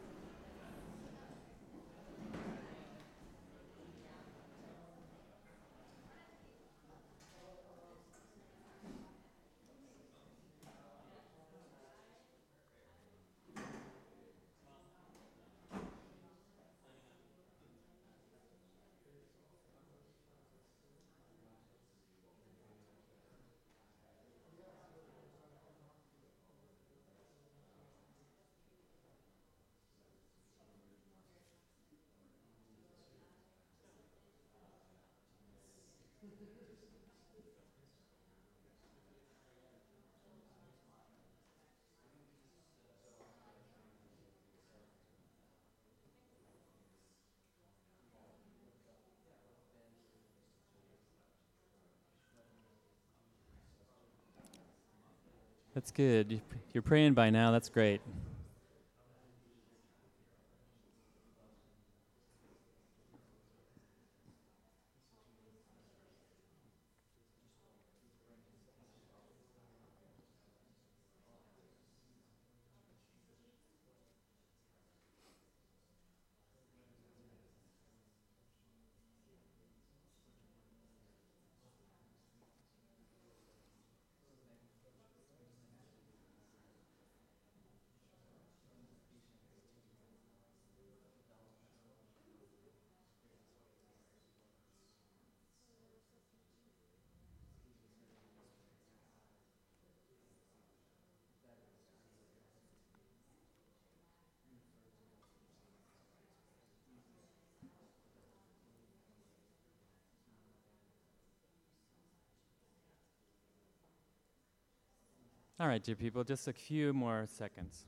That's good. You- You're praying by now. That's great. All right, dear people, just a few more seconds.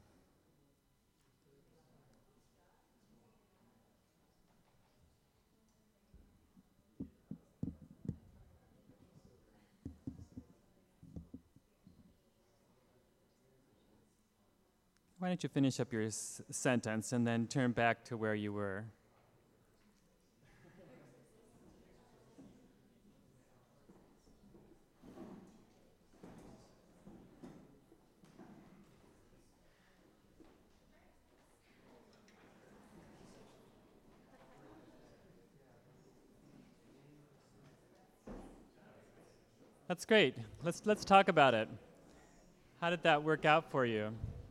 Why don't you finish up your s- sentence and then turn back to where you were? That's great. Let's let's talk about it. How did that work out for you?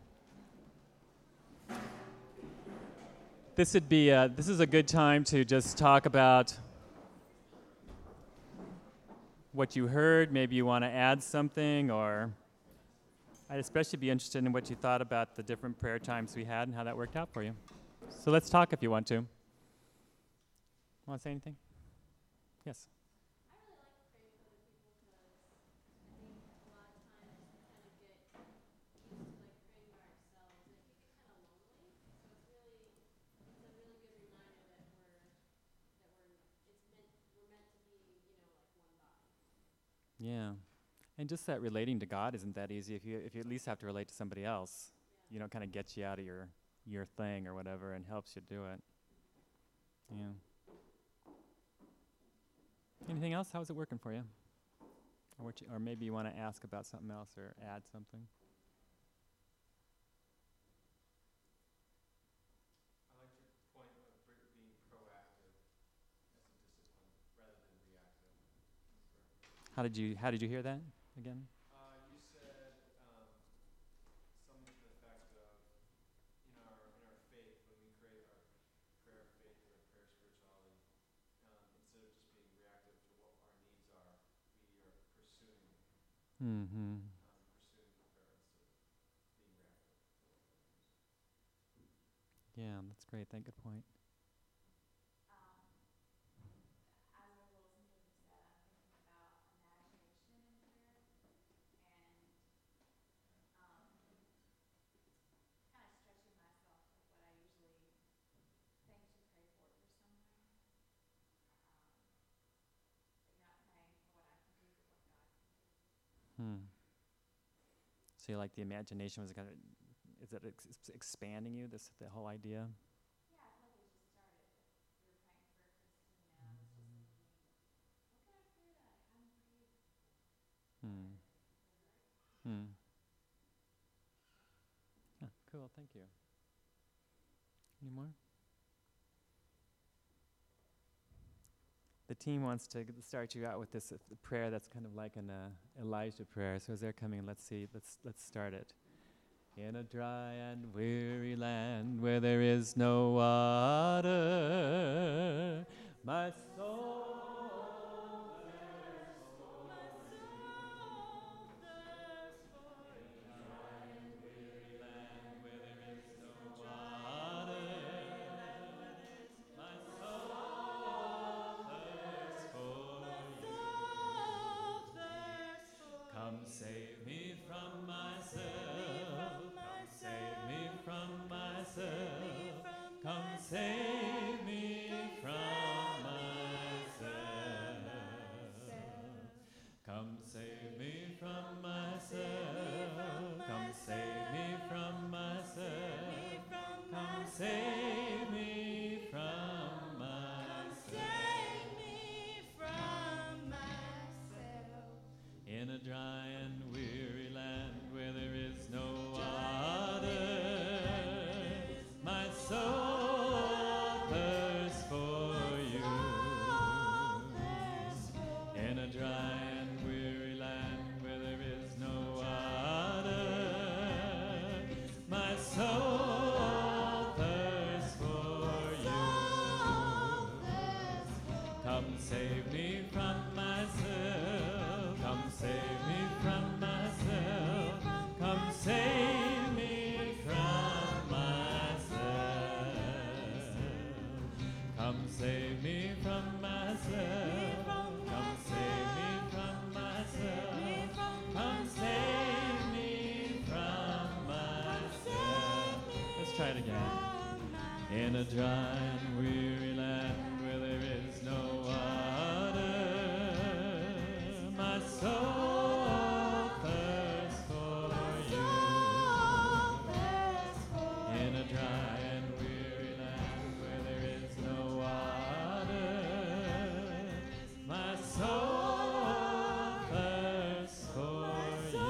This would be a, this is a good time to just talk about what you heard. Maybe you want to add something, or I'd especially be interested in what you thought about the different prayer times we had and how that worked out for you. So let's talk if you want to. Want to say anything? Yes. Yeah. And just that relating to God isn't that easy if you if you at least have to relate to somebody else. You know, kind of gets you out of your your thing or whatever and helps you do it. Yeah. Anything else? How's it working for you? Or what you, or maybe you want to ask about something else or add something? I like your point of br- being proactive as a discipline rather than reactive. How did you how did you hear that again? Uh, you said um, something to the effect of in our in our faith, when we create our prayer of faith or prayer spirituality, um, instead of just being reactive to what our needs are, we are pursuing Mm-hmm. um, pursuing the prayer instead of being reactive. Yeah, that's great. Thank good point. Hmm. So you like the imagination was kind of, is it ex- ex- expanding you, this the whole idea? Hmm. Hmm. Yeah, cool, thank you. Any more? The team wants to g- start you out with this uh, prayer that's kind of like an uh, Elijah prayer. So as they're coming in, let's see, let's let's start it. In a dry and weary land where there is no water, my soul thirsts for weary land where there is no water, my soul thirsts for you. Come save me from myself. Come save me from myself. Come save me from myself. Come save me from myself. Come save me from myself. Come save me from myself. In a dry and weary land where there is no water, my soul thirsts for you. In a dry and weary land where there is no water, my soul thirsts for you. Come save me from myself. Come save me from myself. Come save me from myself. Come save me from myself. Come save me from myself. Come save me from myself. Let's try it again. In a dry and weary land where there is no water, my soul thirsts for you. In a dry and weary land where there is no water, my soul thirsts for you.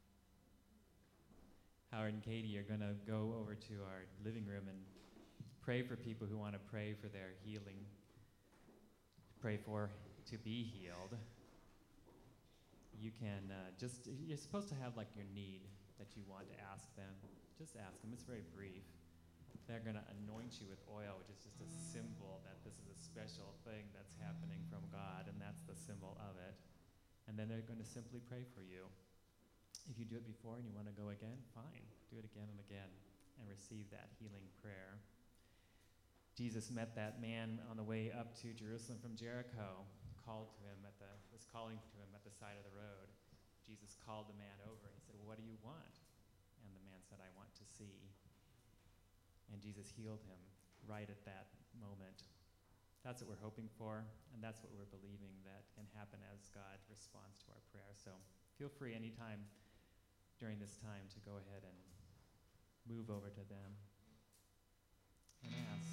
Howard and Katie are going to go over to our living room and pray pray for people who want to pray for their healing, pray for to be healed. You can uh, just, you're supposed to have like your need that you want to ask them. Just ask them. It's very brief. They're going to anoint you with oil, which is just a symbol that this is a special thing that's happening from God, and that's the symbol of it. And then they're going to simply pray for you. If you do it before and you want to go again, fine. Do it again and again and receive that healing prayer. Jesus met that man on the way up to Jerusalem from Jericho, called to him at the, was calling to him at the side of the road. Jesus called the man over and he said, well, what do you want? And the man said, I want to see. And Jesus healed him right at that moment. That's what we're hoping for, and that's what we're believing that can happen as God responds to our prayer. So feel free anytime during this time to go ahead and move over to them and ask.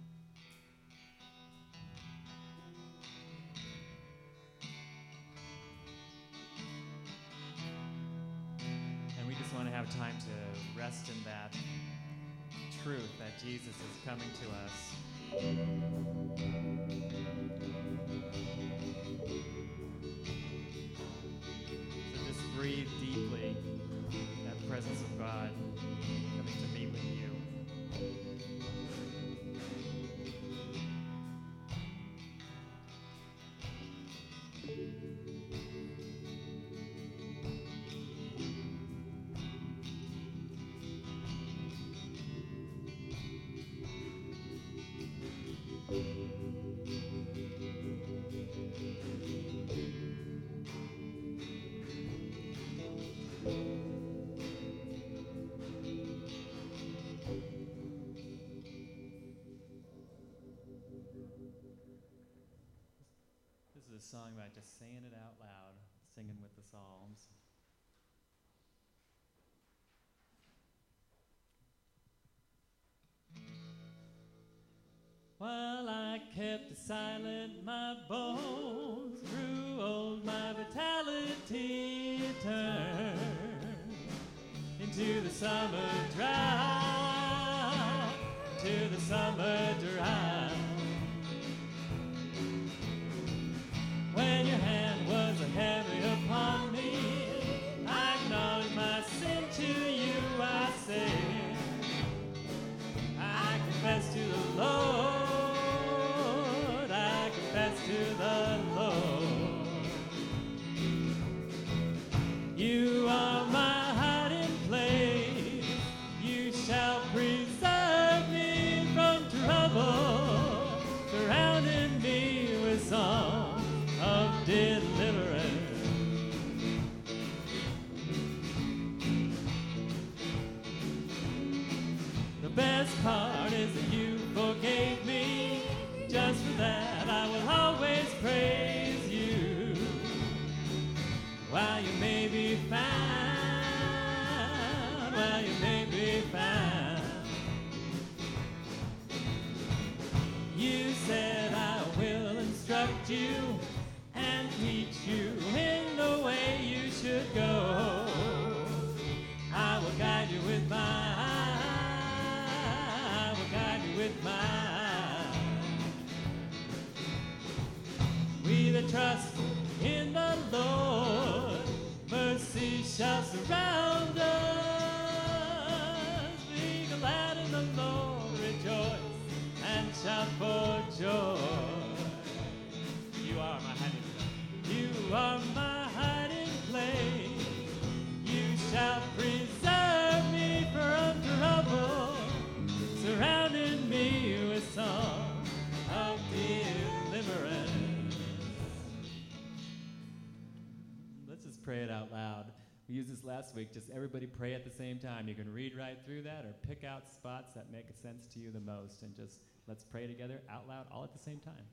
And we just want to have time to rest in that truth that Jesus is coming to us. So just breathe deeply that presence of God coming to meet with you. This is a song about just saying it out loud, singing with the Psalms. While I kept silent, my bones grew old, my vitality turned into the summer drought, to the summer drought. When your hand was heavy upon me, I acknowledge my sin to you, I say, I confess to the Lord, I confess to the Lord. You are my hiding place, you shall preserve me from trouble, surrounding me with songs of deliverance. The best part is that you forgave me. Just for that I will always praise you. While you may be found, while you may be found, you said I will instruct you and teach you in the way you should go. I will guide you with my I will guide you with my We that trust in the Lord, mercy shall surround us. Be glad in the Lord, rejoice and shout for joy. You are my hiding place. You are my hiding place. You shall preserve me from trouble, surrounding me with songs of deliverance. Let's just pray it out loud. We used this last week. Just everybody pray at the same time. You can read right through that or pick out spots that make sense to you the most, and just let's pray together out loud all at the same time.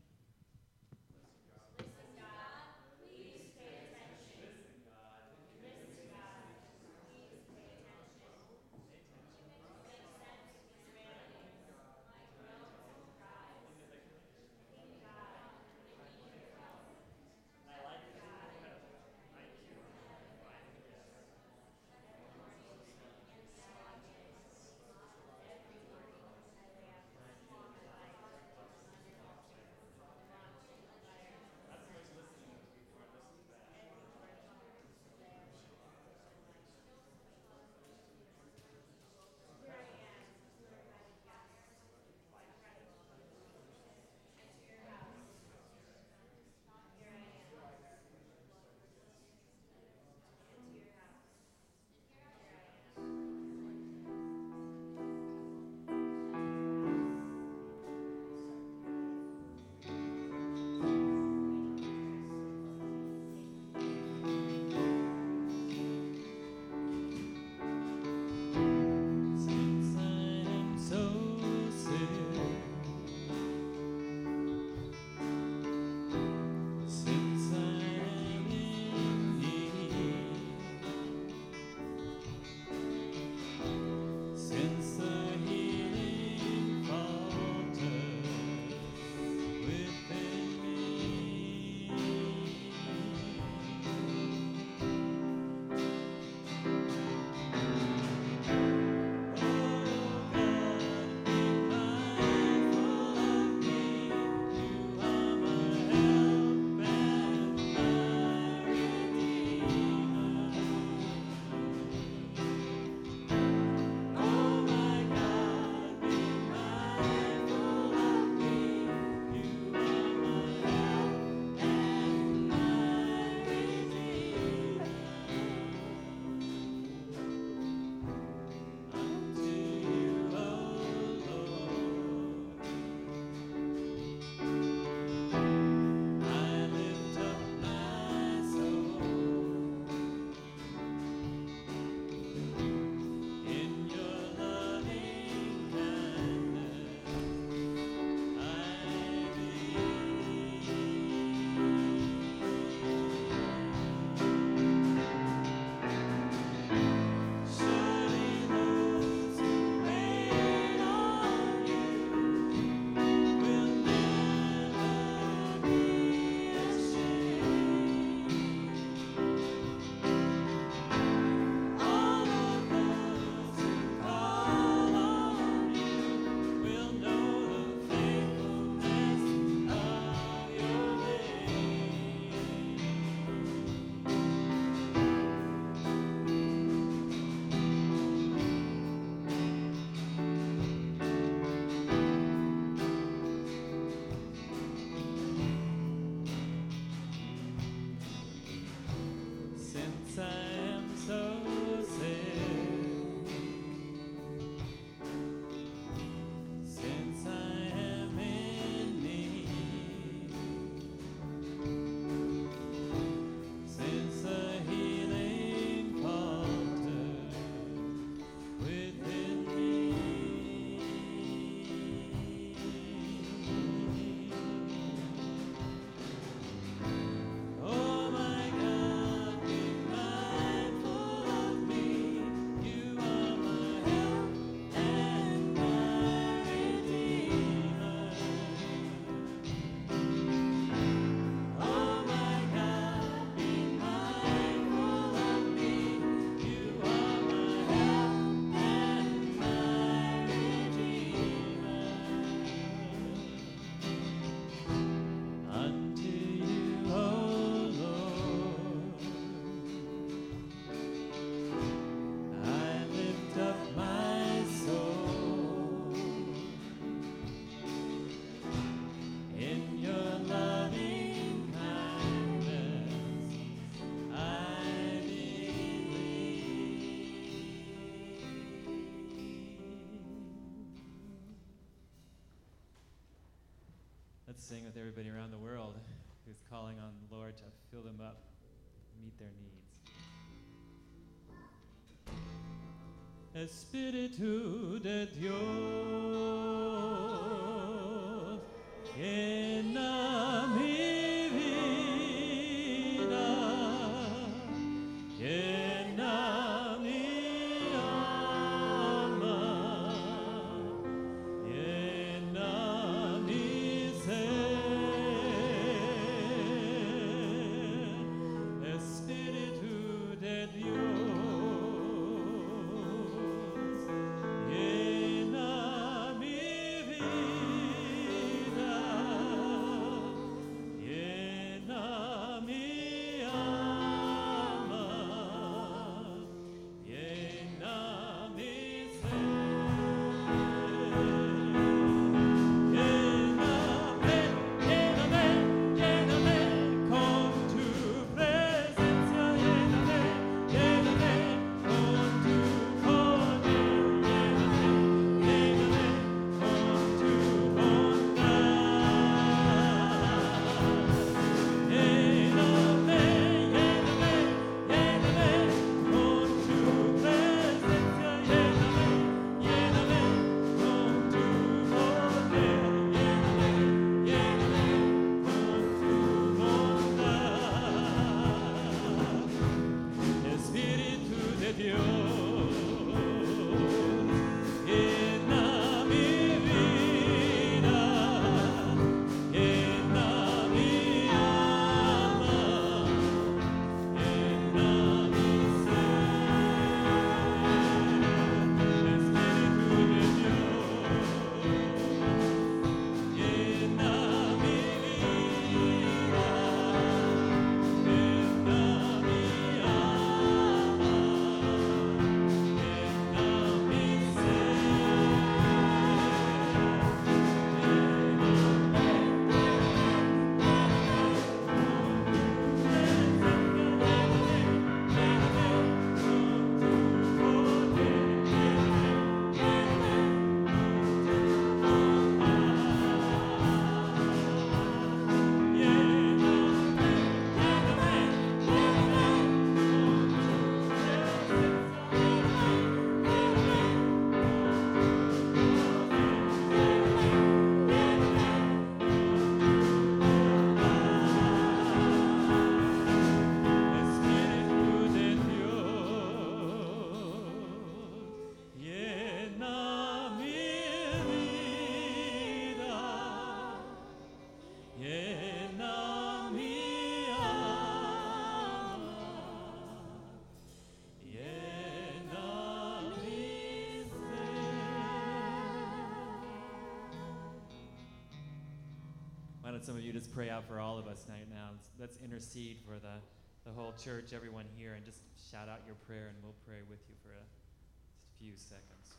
sing with everybody around the world who's calling on the Lord to fill them up, meet their needs. Espíritu de Dios, llena mi vida, llena mi alma, llena mi ser. Espíritu de Dios, Why don't some of you just pray out for all of us right now? Let's, let's intercede for the, the whole church, everyone here, and just shout out your prayer, and we'll pray with you for a, just a few seconds.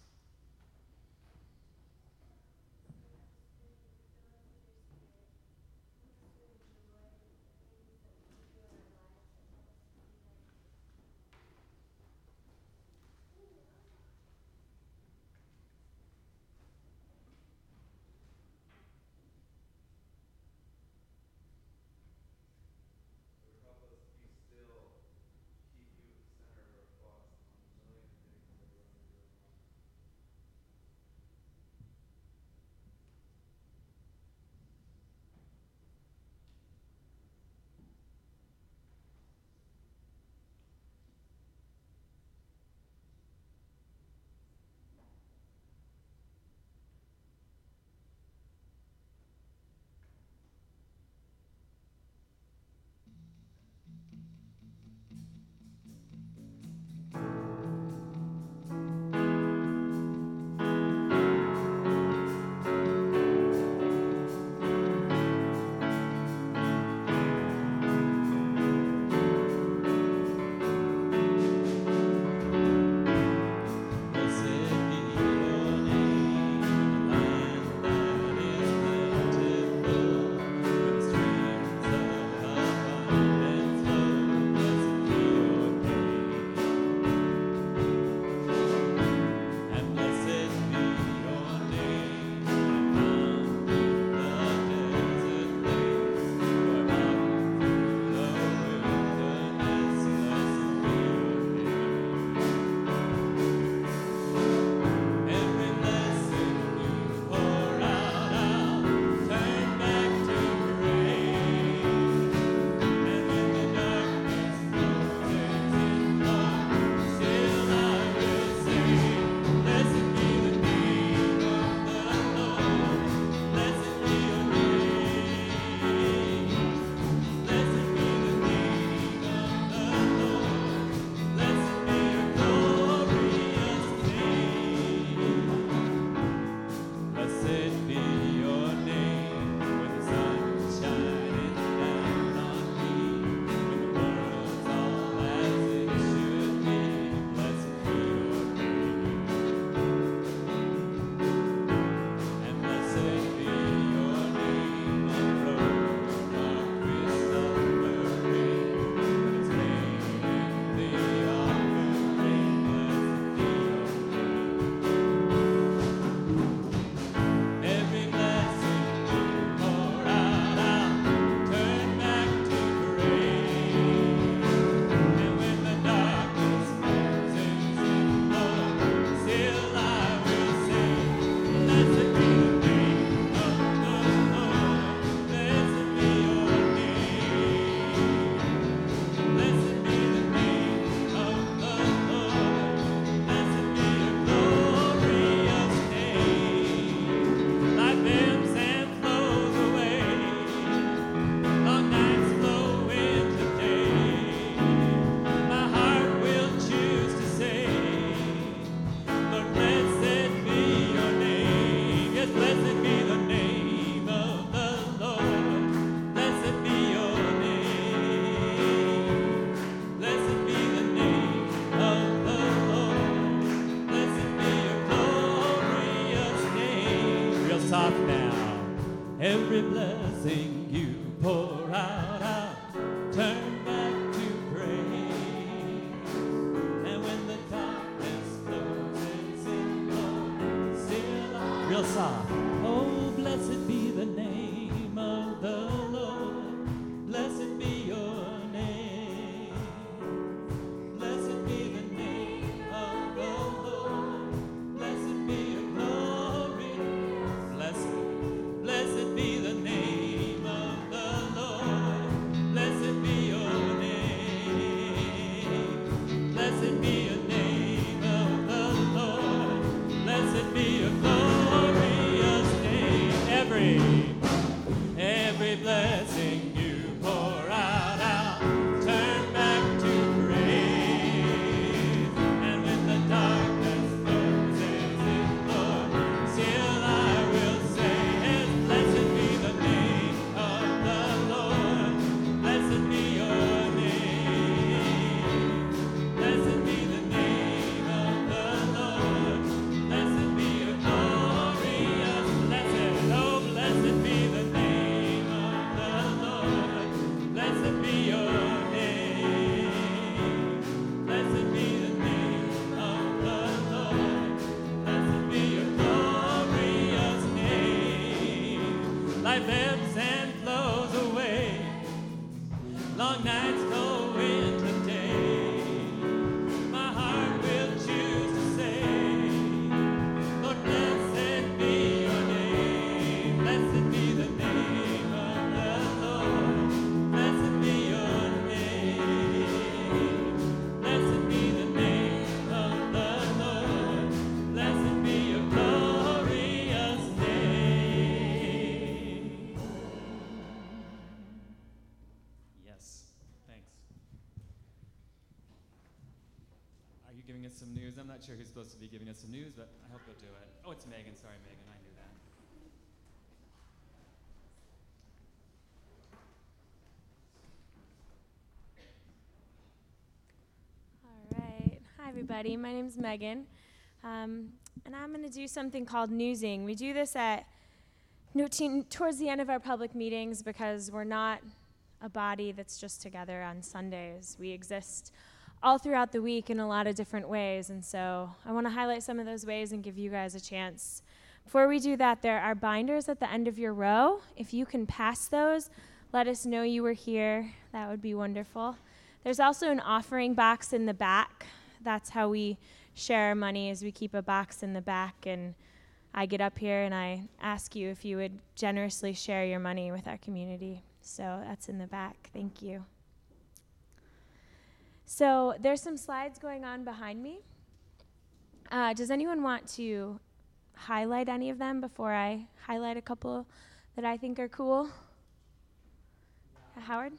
off now. Every blessing you pour out, I'll turn back to praise. And when the darkness closes in, Lord, still I... Real soft. Oh, blessed be the name of the Lord. Blessed be your name. Blessed be the name of the Lord. Blessed be your glory. Blessed, blessed be the name of the Lord. Blessed be your name. Blessed be your name of the Lord. Blessed be your glorious name. Every, every blessing you pour out, I'll turn back to praise. And when the darkness closes in, Lord, still I will say, yes, blessed be the name of the Lord. Blessed be your name. Blessed be the name of the Lord. Blessed be your glorious, blessed, oh, blessed be the name of the Lord. Blessed be your name. Blessed be the name of the Lord. Blessed be your glorious name. Life ebbs and flows away. Long nights, cold winter days. My heart will choose to say, Lord, blessed be your name. Blessed be the name of the Lord. Blessed be your name. Blessed be the name of the Lord. Blessed be your glorious name. Yes, thanks. Are you giving us some news? I'm not sure who's supposed to be giving us some news, but I hope you'll do it. Oh, it's Megan. Sorry, Megan. I knew that. All right. Hi, everybody. My name's Megan, um, and I'm going to do something called newsing. We do this at no, t- towards the end of our public meetings because we're not a body that's just together on Sundays. We exist all throughout the week in a lot of different ways, and so I want to highlight some of those ways and give you guys a chance. Before we do that, there are binders at the end of your row. If you can pass those, let us know you were here. That would be wonderful. There's also an offering box in the back. That's how we share our money, is we keep a box in the back, and I get up here and I ask you if you would generously share your money with our community. So that's in the back. Thank you. So there's some slides going on behind me. Uh, does anyone want to highlight any of them before I highlight a couple that I think are cool? Yeah. Howard?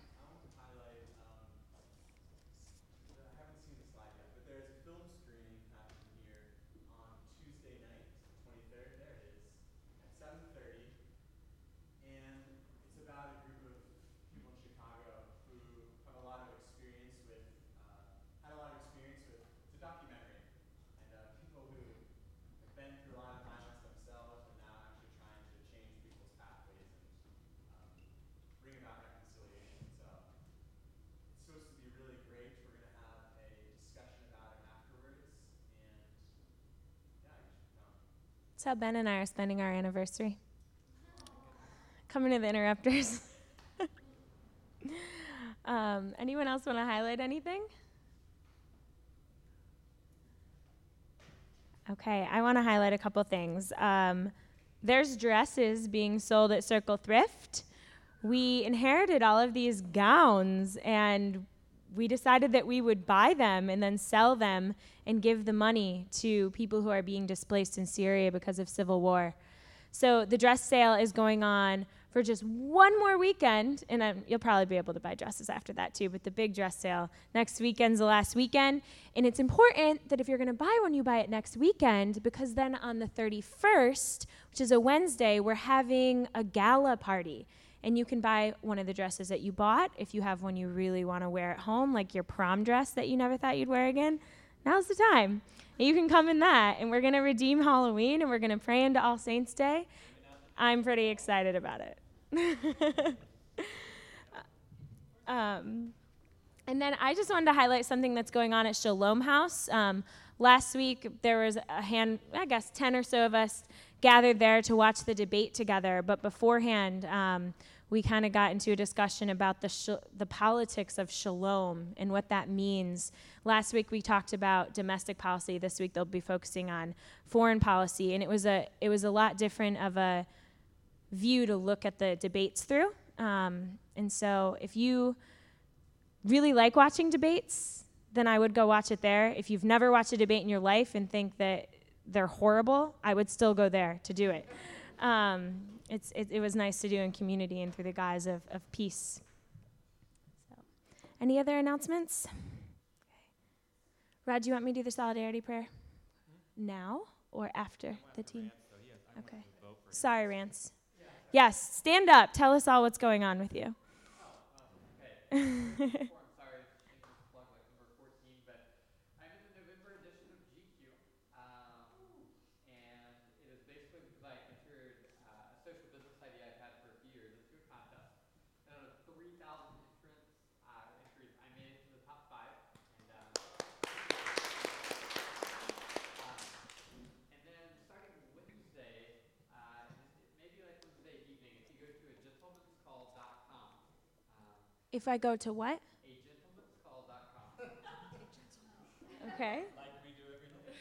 That's how Ben and I are spending our anniversary. Coming to the Interrupters. um, anyone else want to highlight anything? Okay, I want to highlight a couple things. Um, there's dresses being sold at Circle Thrift. We inherited all of these gowns, and we decided that we would buy them and then sell them and give the money to people who are being displaced in Syria because of civil war. So the dress sale is going on for just one more weekend, and um, you'll probably be able to buy dresses after that too, but the big dress sale next weekend's the last weekend, and it's important that if you're going to buy one, you buy it next weekend, because then on the thirty-first, which is a Wednesday, we're having a gala party. And you can buy one of the dresses that you bought if you have one you really want to wear at home, like your prom dress that you never thought you'd wear again. Now's the time. And you can come in that, and we're going to redeem Halloween, and we're going to pray into All Saints' Day. I'm pretty excited about it. um, and then I just wanted to highlight something that's going on at Shalom House. Um, last week, there was a hand, I guess, ten or so of us gathered there to watch the debate together. But beforehand, um, we kind of got into a discussion about the sh- the politics of shalom and what that means. Last week we talked about domestic policy. This week they'll be focusing on foreign policy, and it was a it was a lot different of a view to look at the debates through. Um, and so if you really like watching debates, then I would go watch it there. If you've never watched a debate in your life and think that they're horrible, I would still go there to do it. Um, It's, it, it was nice to do in community and through the guise of, of peace. So, any other announcements? Okay. Rod, do you want me to do the solidarity prayer hmm? now or after the team? Rance, so yes, okay. Sorry, Rance. Yeah. Yes, stand up. Tell us all what's going on with you. Oh, um, okay. If I go to what? a gentleman's call dot com. Okay. Like we do every day.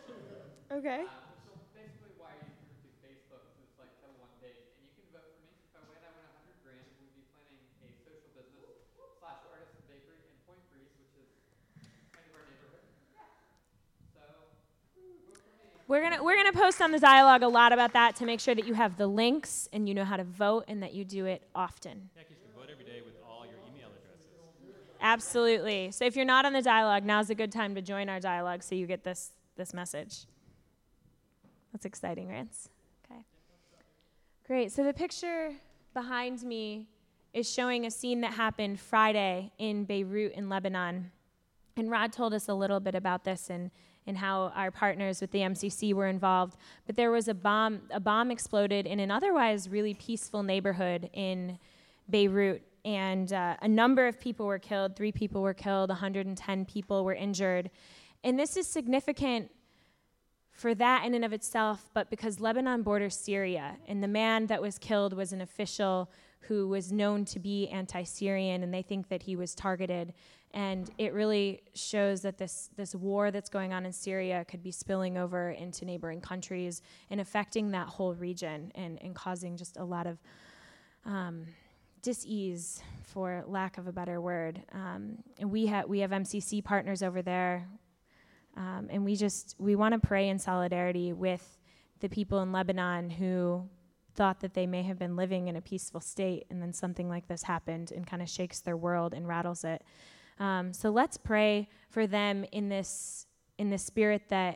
Okay. Um, so basically why you through to Facebook, it's like Kettle One page, and you can vote for me. If I win, I win a hundred grand. We'll be planning a social business slash artisan bakery in Point Breeze, which is kind of our neighborhood. So vote for me. We're gonna we're gonna post on the dialogue a lot about that to make sure that you have the links and you know how to vote and that you do it often. Yeah, 'cause you can vote every day with all your email addresses. Absolutely. So if you're not on the dialogue, now's a good time to join our dialogue so you get this this message. That's exciting, Rance. Okay. Great. So the picture behind me is showing a scene that happened Friday in Beirut in Lebanon. And Rod told us a little bit about this and, and how our partners with the M C C were involved. But there was a bomb, a bomb exploded in an otherwise really peaceful neighborhood in Beirut. And uh, a number of people were killed. Three people were killed. one hundred ten people were injured. And this is significant for that in and of itself, but because Lebanon borders Syria, and the man that was killed was an official who was known to be anti-Syrian, and they think that he was targeted. And it really shows that this, this war that's going on in Syria could be spilling over into neighboring countries and affecting that whole region and, and causing just a lot of um, dis-ease, for lack of a better word. Um, and we, ha- we have M C C partners over there. Um, and we just, we want to pray in solidarity with the people in Lebanon who thought that they may have been living in a peaceful state, and then something like this happened and kind of shakes their world and rattles it. Um, so let's pray for them in this, in the spirit that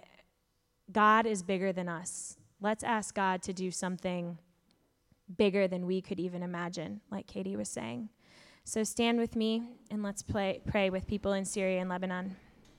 God is bigger than us. Let's ask God to do something bigger than we could even imagine, like Katie was saying. So stand with me and let's play, pray with people in Syria and Lebanon.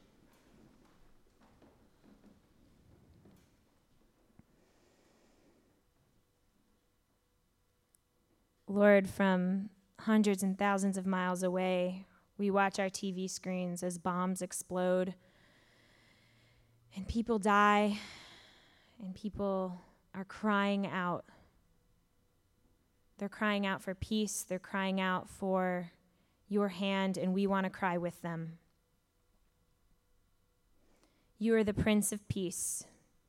Lord, from hundreds and thousands of miles away, we watch our T V screens as bombs explode and people die and people are crying out. They're crying out for peace. They're crying out for your hand, and we want to cry with them. You are the Prince of Peace.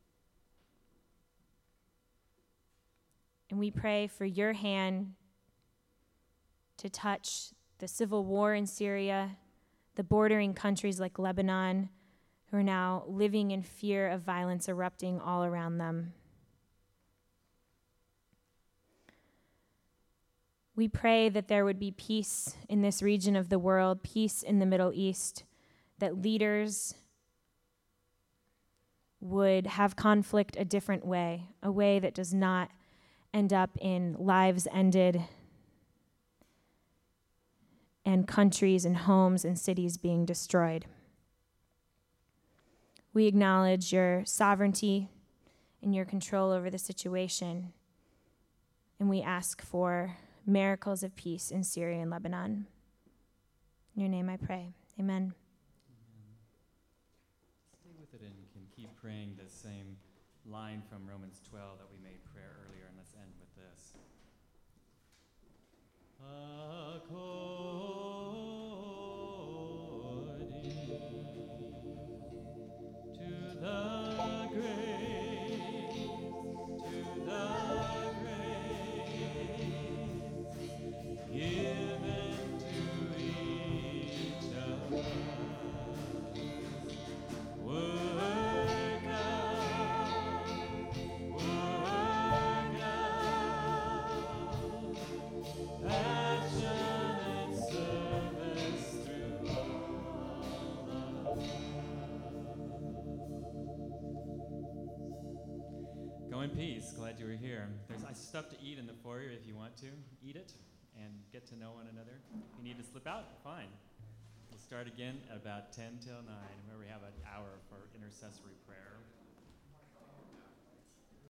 And we pray for your hand to touch the civil war in Syria, the bordering countries like Lebanon, who are now living in fear of violence erupting all around them. We pray that there would be peace in this region of the world, peace in the Middle East, that leaders would have conflict a different way, a way that does not end up in lives ended and countries and homes and cities being destroyed. We acknowledge your sovereignty and your control over the situation. And we ask for miracles of peace in Syria and Lebanon. In your name I pray. Amen. Stay with it and you can keep praying the same line from Romans twelve that we made prayer earlier, and let's end with this. According to the grace, to the grace given to each of us, work out, work out passionate service through all of us. Go in peace. Glad you were here. There's uh, stuff to eat in the foyer if you want to. Eat it and get to know one another. If you need to slip out, fine. We'll start again at about ten till nine, where we have an hour for intercessory prayer.